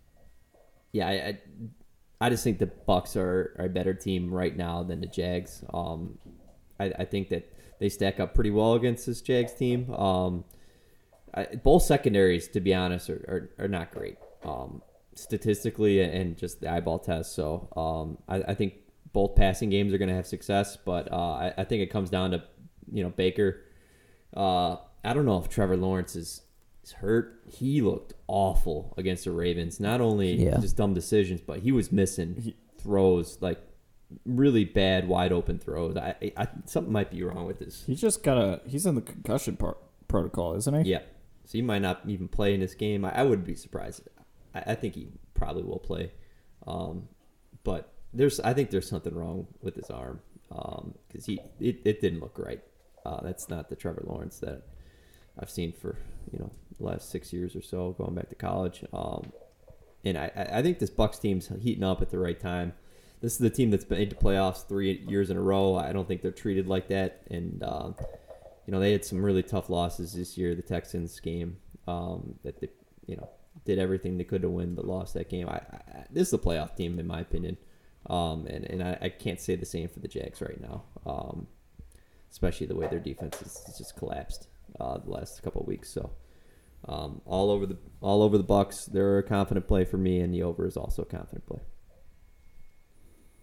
S2: I just think the Bucks are a better team right now than the Jags. I think that they stack up pretty well against this Jags team. Both secondaries, to be honest, are not great statistically and just the eyeball test. So I think both passing games are going to have success, but I think it comes down to Baker. I don't know if Trevor Lawrence is hurt. He looked awful against the Ravens. Not only just dumb decisions, but he was missing throws, like really bad wide open throws. I something might be wrong with this.
S3: He's in the concussion protocol, isn't he?
S2: Yeah. So he might not even play in this game. I wouldn't be surprised. I think he probably will play. But I think there's something wrong with his arm because it didn't look right. That's not the Trevor Lawrence that I've seen for the last 6 years or so, going back to college. And I think this Bucs team's heating up at the right time. This is the team that's been into playoffs 3 years in a row. I don't think they're treated like that. And they had some really tough losses this year. The Texans game that they did everything they could to win, but lost that game. This is a playoff team in my opinion. And I can't say the same for the Jags right now, especially the way their defense has just collapsed the last couple of weeks. So all over the Bucks, they're a confident play for me, and the over is also a confident play.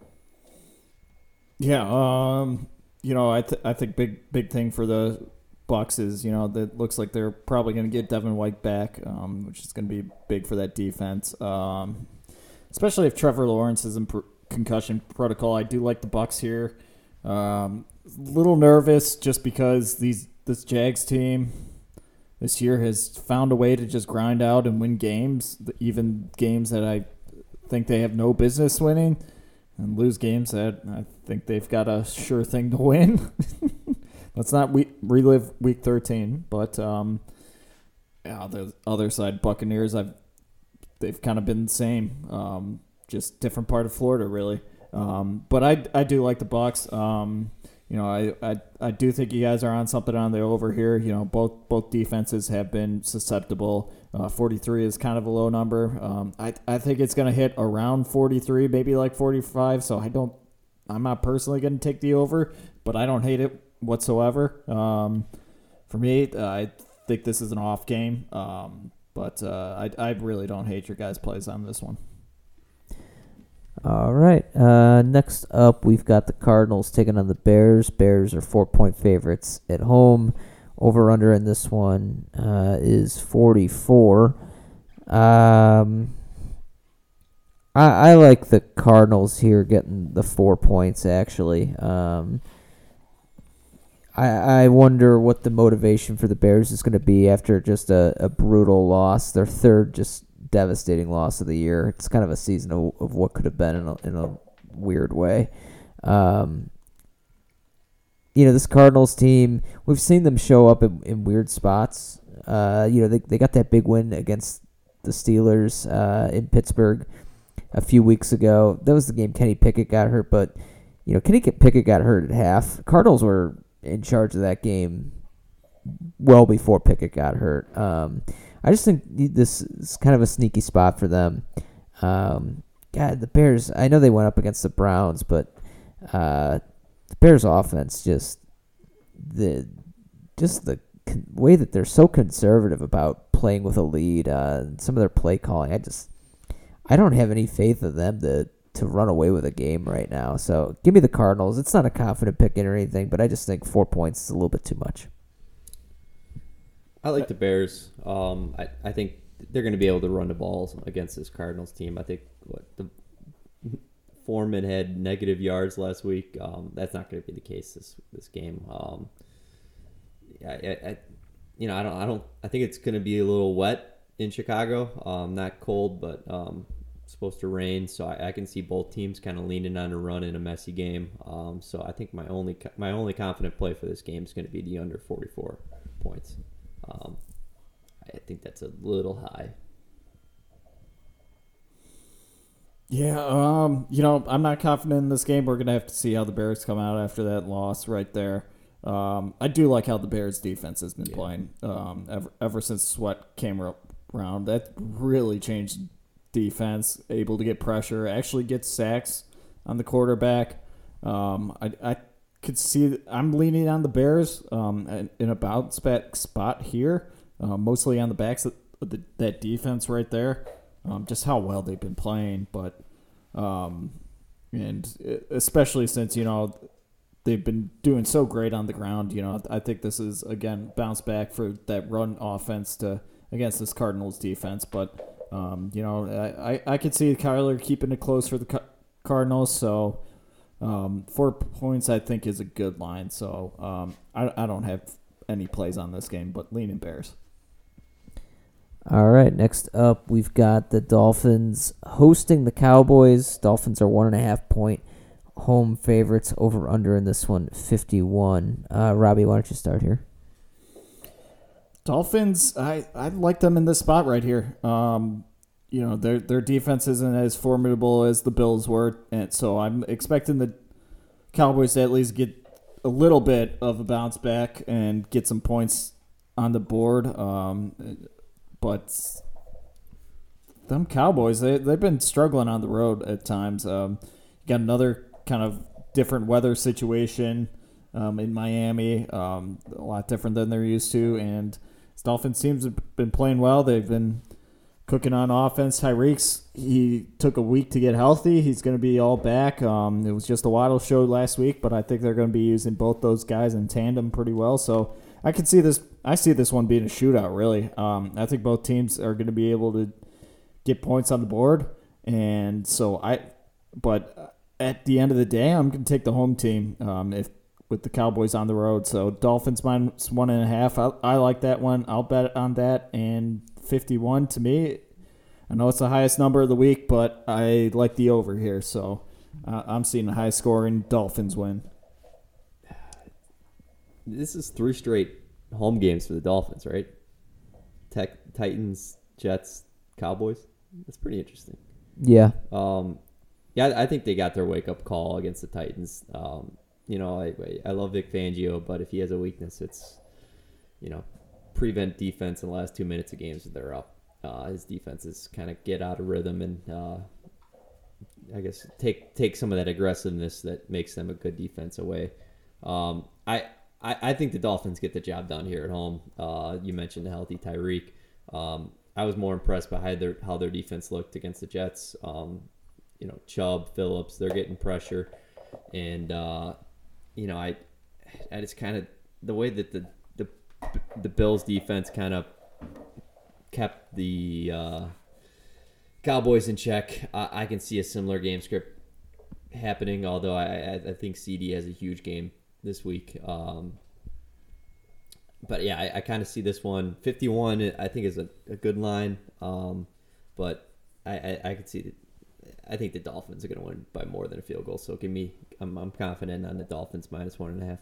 S3: Yeah, I think big thing for the Bucks is, that looks like they're probably going to get Devin White back, which is going to be big for that defense. Especially if Trevor Lawrence is in concussion protocol. I do like the Bucks here. Little nervous just because this Jags team this year has found a way to just grind out and win games, even games that I think they have no business winning, and lose games that I think they've got a sure thing to win. Let's not relive Week 13, but the other side, Buccaneers, they've kind of been the same, just different part of Florida, really. But I do like the Bucs. I do think you guys are on something on the over here. Both defenses have been susceptible. 43 is kind of a low number. I think it's going to hit around 43, maybe like 45. So I'm not personally going to take the over, but I don't hate it whatsoever. For me, I think this is an off game. But I really don't hate your guys' plays on this one.
S1: All right. Next up, we've got the Cardinals taking on the Bears. Bears are 4-point favorites at home. Over/under in this one is 44. I like the Cardinals here getting the 4 points, actually. I wonder what the motivation for the Bears is going to be after just a brutal loss, their third just devastating loss of the year. It's kind of a season of what could have been in a weird way. This Cardinals team, we've seen them show up in weird spots. They got that big win against the Steelers in Pittsburgh a few weeks ago. That was the game Kenny Pickett got hurt, but Kenny Pickett got hurt at half. Cardinals were in charge of that game well before Pickett got hurt. I just think this is kind of a sneaky spot for them. God, the Bears, I know they went up against the Browns, but the Bears offense the way that they're so conservative about playing with a lead, some of their play calling, I don't have any faith in them to run away with a game right now. So give me the Cardinals. It's not a confident pick or anything, but I just think 4 points is a little bit too much.
S2: I like the Bears. I think they're going to be able to run the balls against this Cardinals team. I think the Foreman had negative yards last week. That's not going to be the case this game. I think it's going to be a little wet in Chicago. Not cold, but supposed to rain. So I can see both teams kind of leaning on a run in a messy game. So I think my only confident play for this game is going to be the under 44 points. I think that's a little high.
S3: Yeah, I'm not confident in this game. We're going to have to see how the Bears come out after that loss right there. I do like how the Bears defense has been playing ever since Sweat came around. That really changed defense, able to get pressure, actually get sacks on the quarterback. I could see I'm leaning on the Bears in a bounce back spot here, mostly on the backs of that defense right there. Just how well they've been playing, but and especially since they've been doing so great on the ground. I think this is again bounce back for that run offense against this Cardinals defense. But I could see Kyler keeping it close for the Cardinals. So 4 points I think is a good line. So I don't have any plays on this game, but leaning Bears.
S1: All right, next up, we've got the Dolphins hosting the Cowboys. Dolphins are 1.5 point home favorites. Over under in this one, 51. Robbie, why don't you start here?
S3: Dolphins, I like them in this spot right here. Their defense isn't as formidable as the Bills were, and so I'm expecting the Cowboys to at least get a little bit of a bounce back and get some points on the board. But them Cowboys, they've been struggling on the road at times. You got another kind of different weather situation in Miami, a lot different than they're used to. And Dolphins teams have been playing well. They've been cooking on offense. Tyreek's, he took a week to get healthy. He's going to be all back. It was just a Waddle show last week, but I think they're going to be using both those guys in tandem pretty well. So I could see this. I see this one being a shootout. Really, I think both teams are going to be able to get points on the board, and so But at the end of the day, I'm going to take the home team. If with the Cowboys on the road, so Dolphins -1.5. I like that one. I'll bet on that. And 51 to me, I know it's the highest number of the week, but I like the over here. So I'm seeing a high scoring Dolphins win.
S2: This is 3 straight home games for the Dolphins, right? Titans, Jets, Cowboys. That's pretty interesting.
S1: Yeah.
S2: Yeah, I think they got their wake-up call against the Titans. I love Vic Fangio, but if he has a weakness, it's, prevent defense in the last 2 minutes of games that they're up. His defenses kind of get out of rhythm and, I guess, take some of that aggressiveness that makes them a good defense away. I think the Dolphins get the job done here at home. You mentioned the healthy Tyreek. I was more impressed by how their defense looked against the Jets. Chubb, Phillips, they're getting pressure. And, I just kind of, the way that the Bills defense kind of kept the Cowboys in check, I can see a similar game script happening, although I think CD has a huge game this week. But yeah, I kind of see this one. 51, I think, is a good line. But I could see that. I think the Dolphins are going to win by more than a field goal. So I'm confident on the Dolphins -1.5.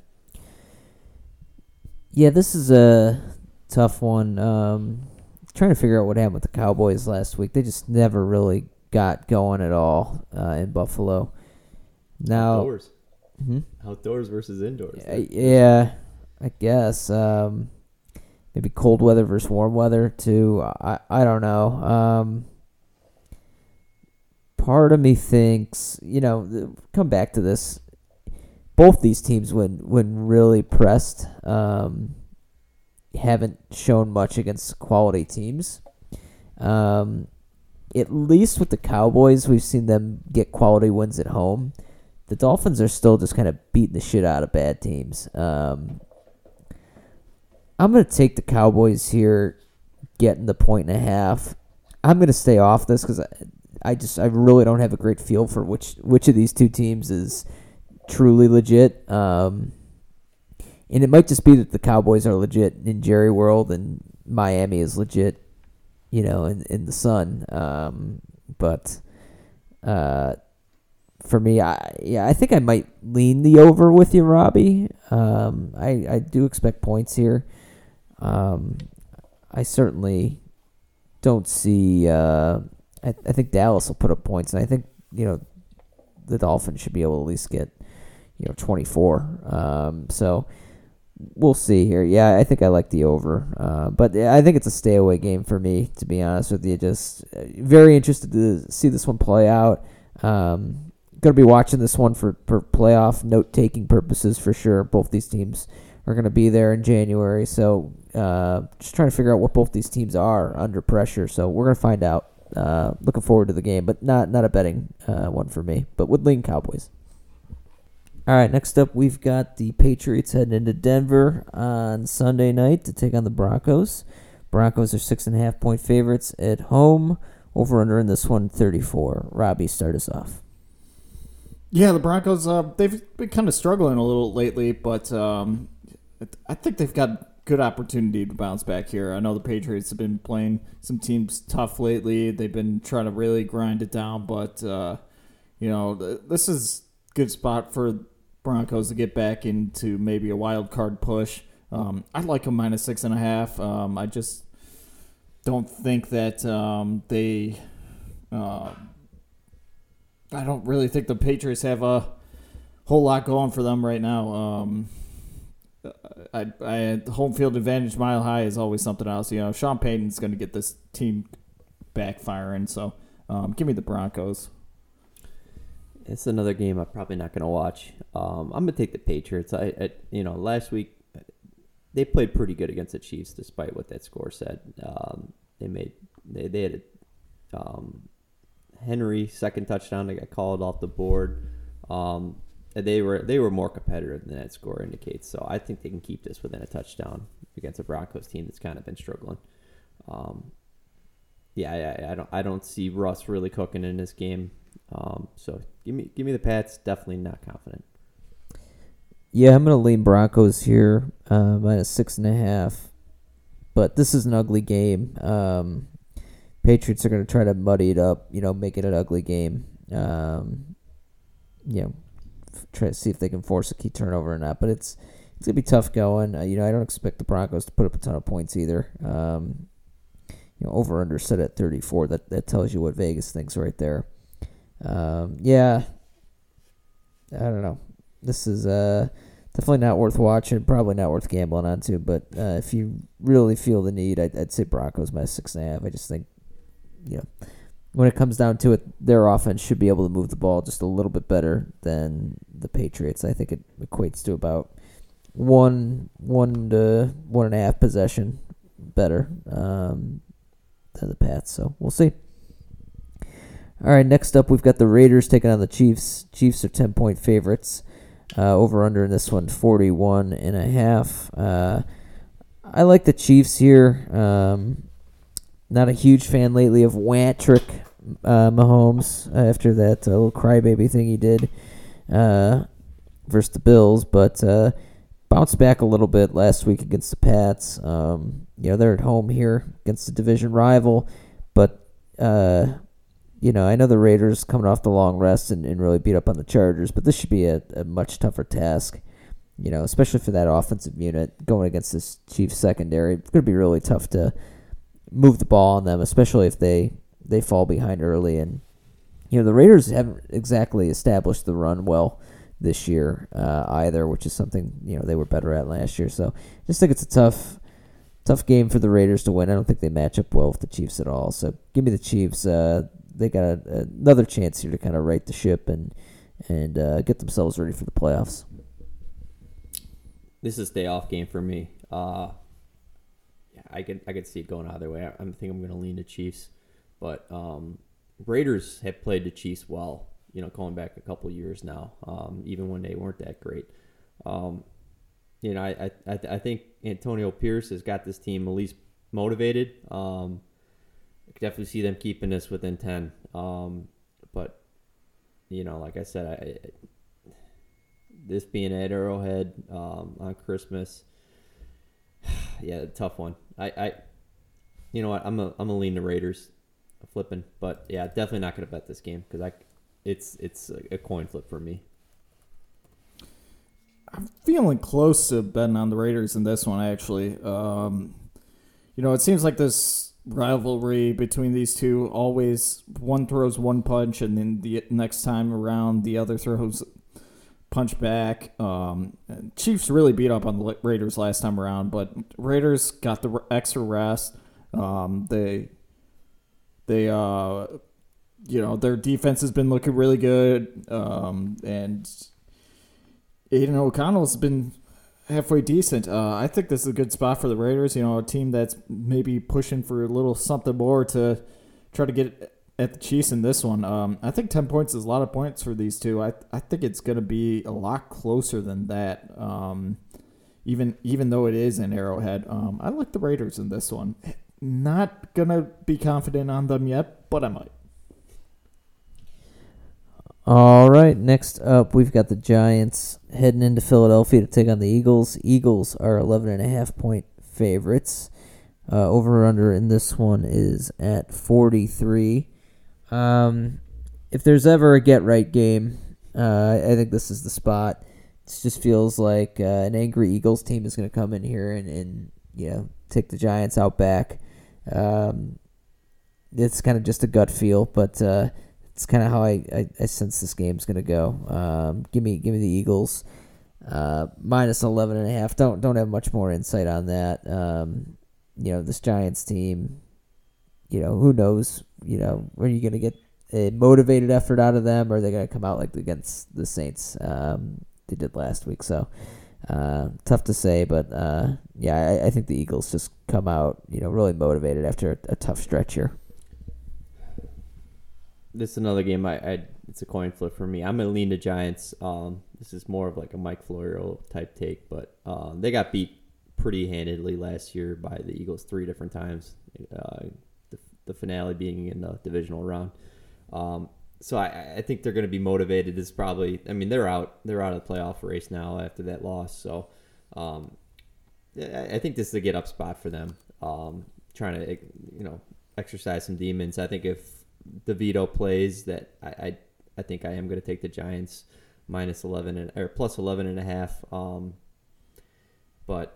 S1: Yeah, this is a tough one. Trying to figure out what happened with the Cowboys last week. They just never really got going at all in Buffalo. Now,
S2: Outdoors. Outdoors versus indoors.
S1: Yeah, I guess. Maybe cold weather versus warm weather too. I don't know. Part of me thinks, come back to this. Both these teams, when really pressed, haven't shown much against quality teams. At least with the Cowboys, we've seen them get quality wins at home. The Dolphins are still just kind of beating the shit out of bad teams. I'm going to take the Cowboys here, getting the 1.5. I'm going to stay off this because I really don't have a great feel for which of these two teams is truly legit. And it might just be that the Cowboys are legit in Jerry World and Miami is legit, in the sun. But for me, I think I might lean the over with you, Robbie. I do expect points here. I certainly don't see. I think Dallas will put up points, and I think the Dolphins should be able to at least get 24. So we'll see here. Yeah, I think I like the over, but I think it's a stay away game for me, to be honest with you. Just very interested to see this one play out. Going to be watching this one for playoff note taking purposes for sure. Both these teams are going to be there in January, so just trying to figure out what both these teams are under pressure. So we're going to find out. Looking forward to the game, but not a betting one for me, but would lean Cowboys. All right, next up we've got the Patriots heading into Denver on Sunday night to take on the Broncos. Broncos are 6.5-point favorites at home. Over under in this one, 34. Robbie, start us off.
S3: Yeah, the Broncos, they've been kind of struggling a little lately, but I think they've got good opportunity to bounce back here. I know the Patriots have been playing some teams tough lately. They've been trying to really grind it down, but this is a good spot for Broncos to get back into maybe a wild card push. I'd like them -6.5. I just don't think that they. I don't really think the Patriots have a whole lot going for them right now. Home field advantage mile high is always something else. Sean Payton's going to get this team backfiring. So give me the Broncos.
S2: It's another game I'm probably not going to watch. I'm going to take the Patriots. Last week they played pretty good against the Chiefs, despite what that score said. They had a Henry second touchdown that got called off the board. they were more competitive than that score indicates. So I think they can keep this within a touchdown against a Broncos team that's kind of been struggling. I don't see Russ really cooking in this game. So give me the Pats. Definitely not confident.
S1: Yeah, I'm gonna lean Broncos here, -6.5. But this is an ugly game. Patriots are gonna try to muddy it up, make it an ugly game. Try to see if they can force a key turnover or not. But it's gonna be tough going. I don't expect the Broncos to put up a ton of points either. Over under set at 34. That tells you what Vegas thinks right there. I don't know. This is definitely not worth watching. Probably not worth gambling on too. But if you really feel the need, I'd say Broncos -6.5. I just think, when it comes down to it, their offense should be able to move the ball just a little bit better than the Patriots. I think it equates to about one to 1.5 possession better than the Pats. So we'll see. All right, next up we've got the Raiders taking on the Chiefs. Chiefs are 10-point favorites. Over under in this one, 41.5. I like the Chiefs here. Not a huge fan lately of Wantrick Mahomes after that little crybaby thing he did versus the Bills, but bounced back a little bit last week against the Pats. They're at home here against the division rival, but I know the Raiders coming off the long rest and really beat up on the Chargers, but this should be a much tougher task, especially for that offensive unit going against this Chiefs secondary. It's going to be really tough to move the ball on them, especially if they fall behind early. And, the Raiders haven't exactly established the run well this year either, which is something, they were better at last year. So I just think it's a tough game for the Raiders to win. I don't think they match up well with the Chiefs at all. So give me the Chiefs. They got another chance here to kind of right the ship and get themselves ready for the playoffs.
S2: This is a day off game for me. I could see it going either way. I think I'm going to lean the Chiefs, but Raiders have played the Chiefs well. Going back a couple of years now, even when they weren't that great. I think Antonio Pierce has got this team at least motivated. I could definitely see them keeping this within 10. But like I said, this being at Arrowhead on Christmas, yeah, tough one. You know what? I'm a lean the Raiders, flipping, but yeah, definitely not going to bet this game because it's a coin flip for me.
S3: I'm feeling close to betting on the Raiders in this one, actually. It seems like this rivalry between these two, always one throws one punch and then the next time around the other throws punch back. Chiefs really beat up on the Raiders last time around, but Raiders got the extra rest. Their defense has been looking really good, and Aiden O'Connell's been halfway decent. I think this is a good spot for the Raiders. A team that's maybe pushing for a little something more to try to get at the Chiefs in this one. I think 10 points is a lot of points for these two. I think it's going to be a lot closer than that. Even though it is in Arrowhead, I like the Raiders in this one. Not gonna be confident on them yet, but I might.
S1: All right, next up, we've got the Giants heading into Philadelphia to take on the Eagles. Eagles are 11.5-point favorites. Over-under in this one is at 43. If there's ever a get-right game, I think this is the spot. It just feels like an angry Eagles team is going to come in here and take the Giants out back. It's kind of just a gut feel, but it's kind of how I sense this game's going to go. Give me the Eagles minus 11.5. Don't have much more insight on that. This Giants team, who knows? Are you going to get a motivated effort out of them, or are they going to come out like against the Saints they did last week? So tough to say, but I think the Eagles just come out, really motivated after a tough stretch here.
S2: This is another game. It's a coin flip for me. I'm gonna lean the Giants. this is more of like a Mike Florio type take, but they got beat pretty handedly last year by the Eagles 3 different times. The finale being in the divisional round. So I think they're going to be motivated. This is probably, I mean, they're out of the playoff race now after that loss. So I think this is a get up spot for them. Trying to, exercise some demons. I think if DeVito plays, that I think I am going to take the Giants minus 11 or plus 11.5. But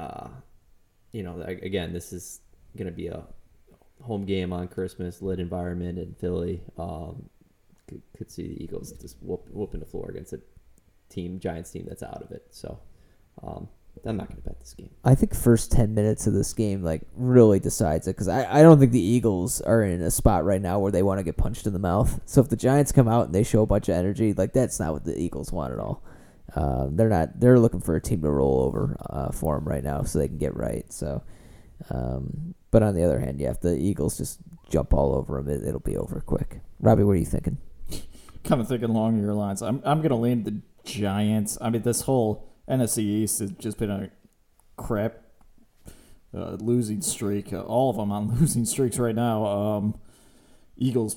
S2: again, this is going to be a home game on Christmas, lit environment in Philly. Could see the Eagles just whooping the floor against a Giants team that's out of it. So I'm not going to bet this game.
S1: I think first 10 minutes of this game really decides it, because I don't think the Eagles are in a spot right now where they want to get punched in the mouth. So if the Giants come out and they show a bunch of energy, that's not what the Eagles want at all. They're looking for a team to roll over for them right now so they can get right. So, but on the other hand, if the Eagles just jump all over them, it'll be over quick. Robbie, what are you thinking?
S3: Kind of thinking along your lines. I'm going to lean the Giants. I mean, this whole NFC East has just been a crap losing streak. All of them on losing streaks right now. Eagles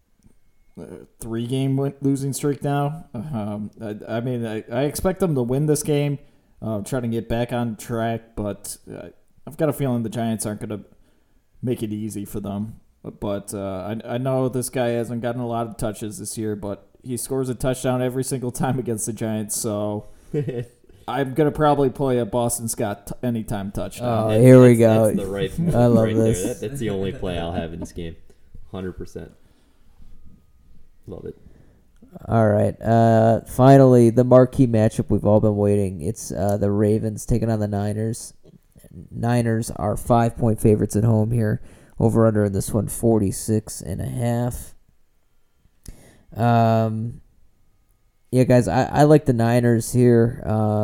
S3: 3-game losing streak now. I expect them to win this game, try to get back on track, but I've got a feeling the Giants aren't going to make it easy for them. But I know this guy hasn't gotten a lot of touches this year, but he scores a touchdown every single time against the Giants, so I'm going to probably play a Boston Scott anytime touchdown.
S1: Oh, here we go.
S2: That's the right move.
S1: I love
S2: right
S1: this.
S2: There. That's the only play I'll have in this game. 100%. Love it.
S1: All right. Finally, the marquee matchup we've all been waiting. It's the Ravens taking on the Niners. Niners are 5-point favorites at home here. Over under in this one, 46.5. Yeah, guys, I like the Niners here.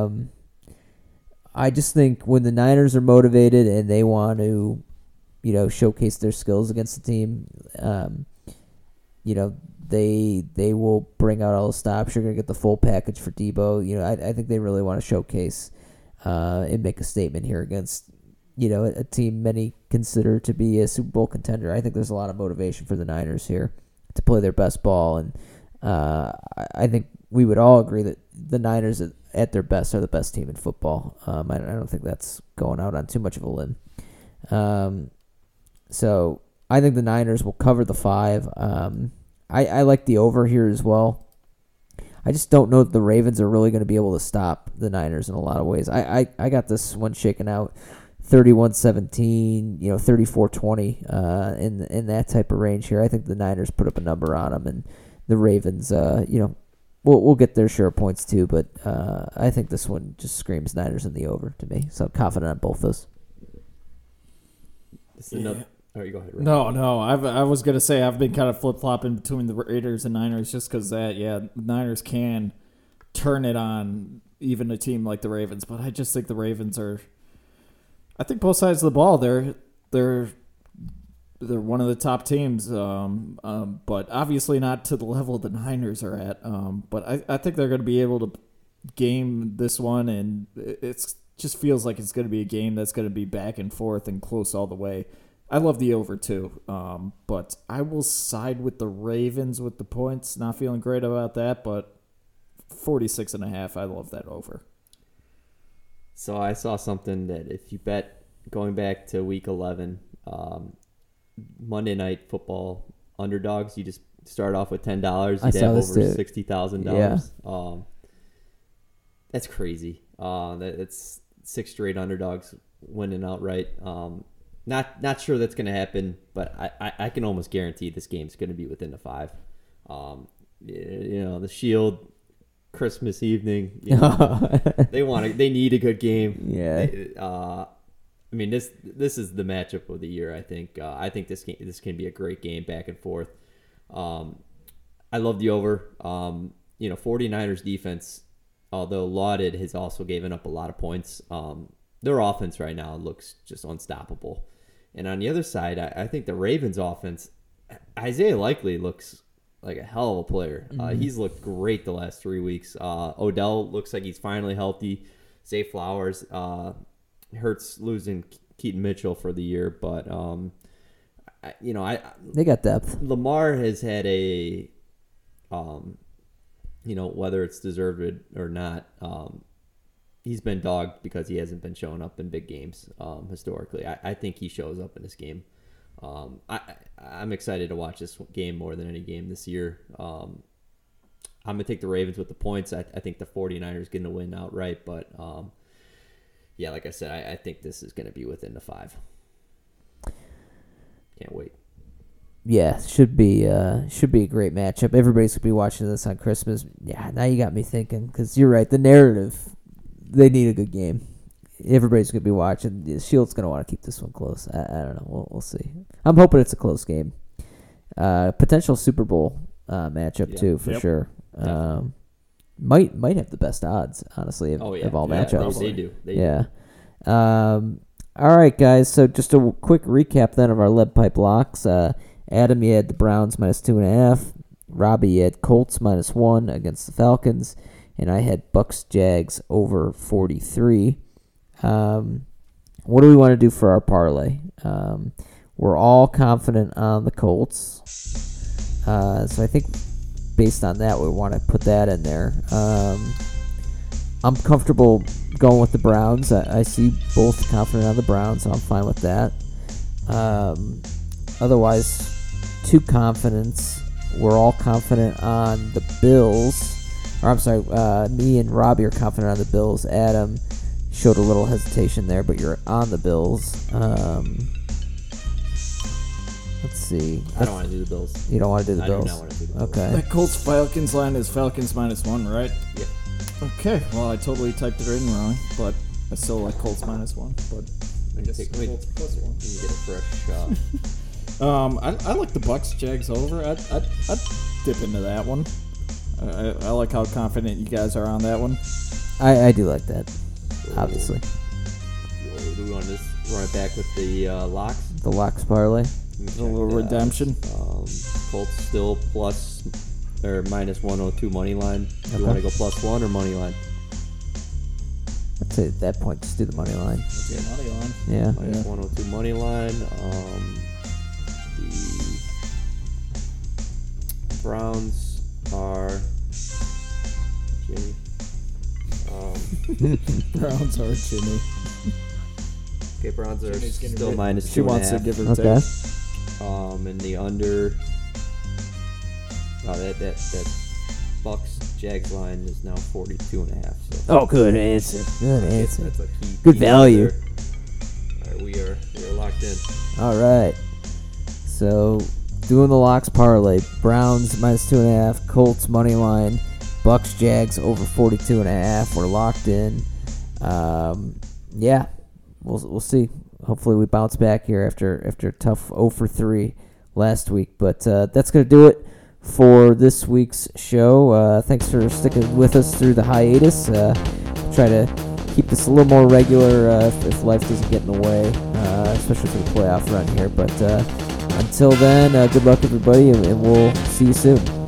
S1: I just think when the Niners are motivated and they want to, showcase their skills against the team, they will bring out all the stops. You're going to get the full package for Debo. I think they really want to showcase and make a statement here against, a team many consider to be a Super Bowl contender. I think there's a lot of motivation for the Niners here to play their best ball, and I think we would all agree that the Niners at their best are the best team in football. I don't think that's going out on too much of a limb. So I think the Niners will cover the 5. I like the over here as well. I just don't know that the Ravens are really going to be able to stop the Niners in a lot of ways. I got this one shaken out 31-17, 34-20 in that type of range here. I think the Niners put up a number on them, and the Ravens, we'll get their share of points too, but I think this one just screams Niners in the over to me. So I'm confident on both those.
S2: All right, go ahead.
S3: No. I was gonna say I've been kind of flip flopping between the Raiders and Niners just because the Niners can turn it on even a team like the Ravens, but I just think the Ravens are. I think both sides of the ball they're one of the top teams, but obviously not to the level the Niners are at. But I think they're going to be able to game this one, and it just feels like it's going to be a game that's going to be back and forth and close all the way. I love the over too, but I will side with the Ravens with the points. Not feeling great about that, but 46.5, I love that over.
S2: So I saw something that if you bet going back to week 11, Monday Night Football underdogs, you just start off with $10. You'd have over $60,000.
S1: Yeah.
S2: That's crazy. That's 6 straight underdogs winning outright. Not sure that's going to happen, but I can almost guarantee this game's going to be within the 5. The Shield, Christmas evening. They need a good game.
S1: Yeah.
S2: This is the matchup of the year. I think this can be a great game back and forth. I love the over. 49ers defense, although lauded, has also given up a lot of points. Their offense right now looks just unstoppable. And on the other side, I think the Ravens offense, Isaiah Likely looks like a hell of a player. He's looked great the last 3 weeks. Odell looks like he's finally healthy. Zay Flowers hurts losing Keaton Mitchell for the year, but
S1: They got depth.
S2: Lamar has had a, whether it's deserved or not, he's been dogged because he hasn't been showing up in big games historically. I think he shows up in this game. I'm excited to watch this game more than any game this year. I'm going to take the Ravens with the points. I think the 49ers getting a win outright, but like I said, I think this is going to be within the 5. Can't wait.
S1: Yeah, should be a great matchup. Everybody's gonna be watching this on Christmas. Yeah, now you got me thinking because you're right. The narrative, they need a good game. Everybody's gonna be watching. The Shield's gonna want to keep this one close. I don't know. We'll see. I'm hoping it's a close game. Potential Super Bowl matchup too for sure. Might have the best odds honestly of all matchups.
S2: They do.
S1: All right, guys. So just a quick recap then of our lead pipe locks. Adam, you had the Browns -2.5. Robbie, you had Colts -1 against the Falcons, and I had Bucks Jags over 43. What do we want to do for our parlay? We're all confident on the Colts, so I think based on that, we want to put that in there. I'm comfortable going with the Browns. I see both confident on the Browns, so I'm fine with that. Otherwise, two confidence. We're all confident on the Bills. Or I'm sorry, me and Robbie are confident on the Bills. Adam showed a little hesitation there, but you're on the Bills. Let's see.
S2: I don't want to do the Bills.
S1: You don't want to do the Bills?
S2: I do not want to do the Bills.
S1: Okay.
S3: That Colts-Falcons line is Falcons -1, right?
S2: Yeah.
S3: Okay, well, I totally typed it in wrong, but I still like Colts -1, but I guess
S2: Wait,
S3: Colts +1.
S2: You get a fresh
S3: I like the Bucks Jags over. I'd dip into that one. I like how confident you guys are on that one.
S1: I do like that, obviously.
S2: Do we want to just run it back with the locks?
S1: The locks parlay.
S3: A little redemption.
S2: Colts still plus or -102 money line. Do you
S1: Okay.
S2: want to go +1 or money line?
S1: I'd say at that point, just do the money line.
S3: Yeah, money line.
S1: Yeah.
S2: -102 money line. The Browns are Jimmy.
S3: Browns are Jimmy.
S2: Okay, Browns are
S3: Jimmy's getting
S2: still
S3: rid-
S2: -2.5.
S3: She wants to give her
S1: Okay.
S3: take.
S2: And the under. That Bucks Jags line is now 42.5. So
S1: Oh, good answer. Good answer.
S2: that's a key.
S1: Good value.
S2: There. All right, we are locked in.
S1: All right. So, doing the locks parlay. Browns -2.5. Colts money line. Bucks Jags over 42.5. We're locked in. Yeah. We'll see. Hopefully we bounce back here after a tough 0-for-3 last week. But that's going to do it for this week's show. Thanks for sticking with us through the hiatus. Try to keep this a little more regular if life doesn't get in the way, especially for the playoff run here. But until then, good luck, everybody, and we'll see you soon.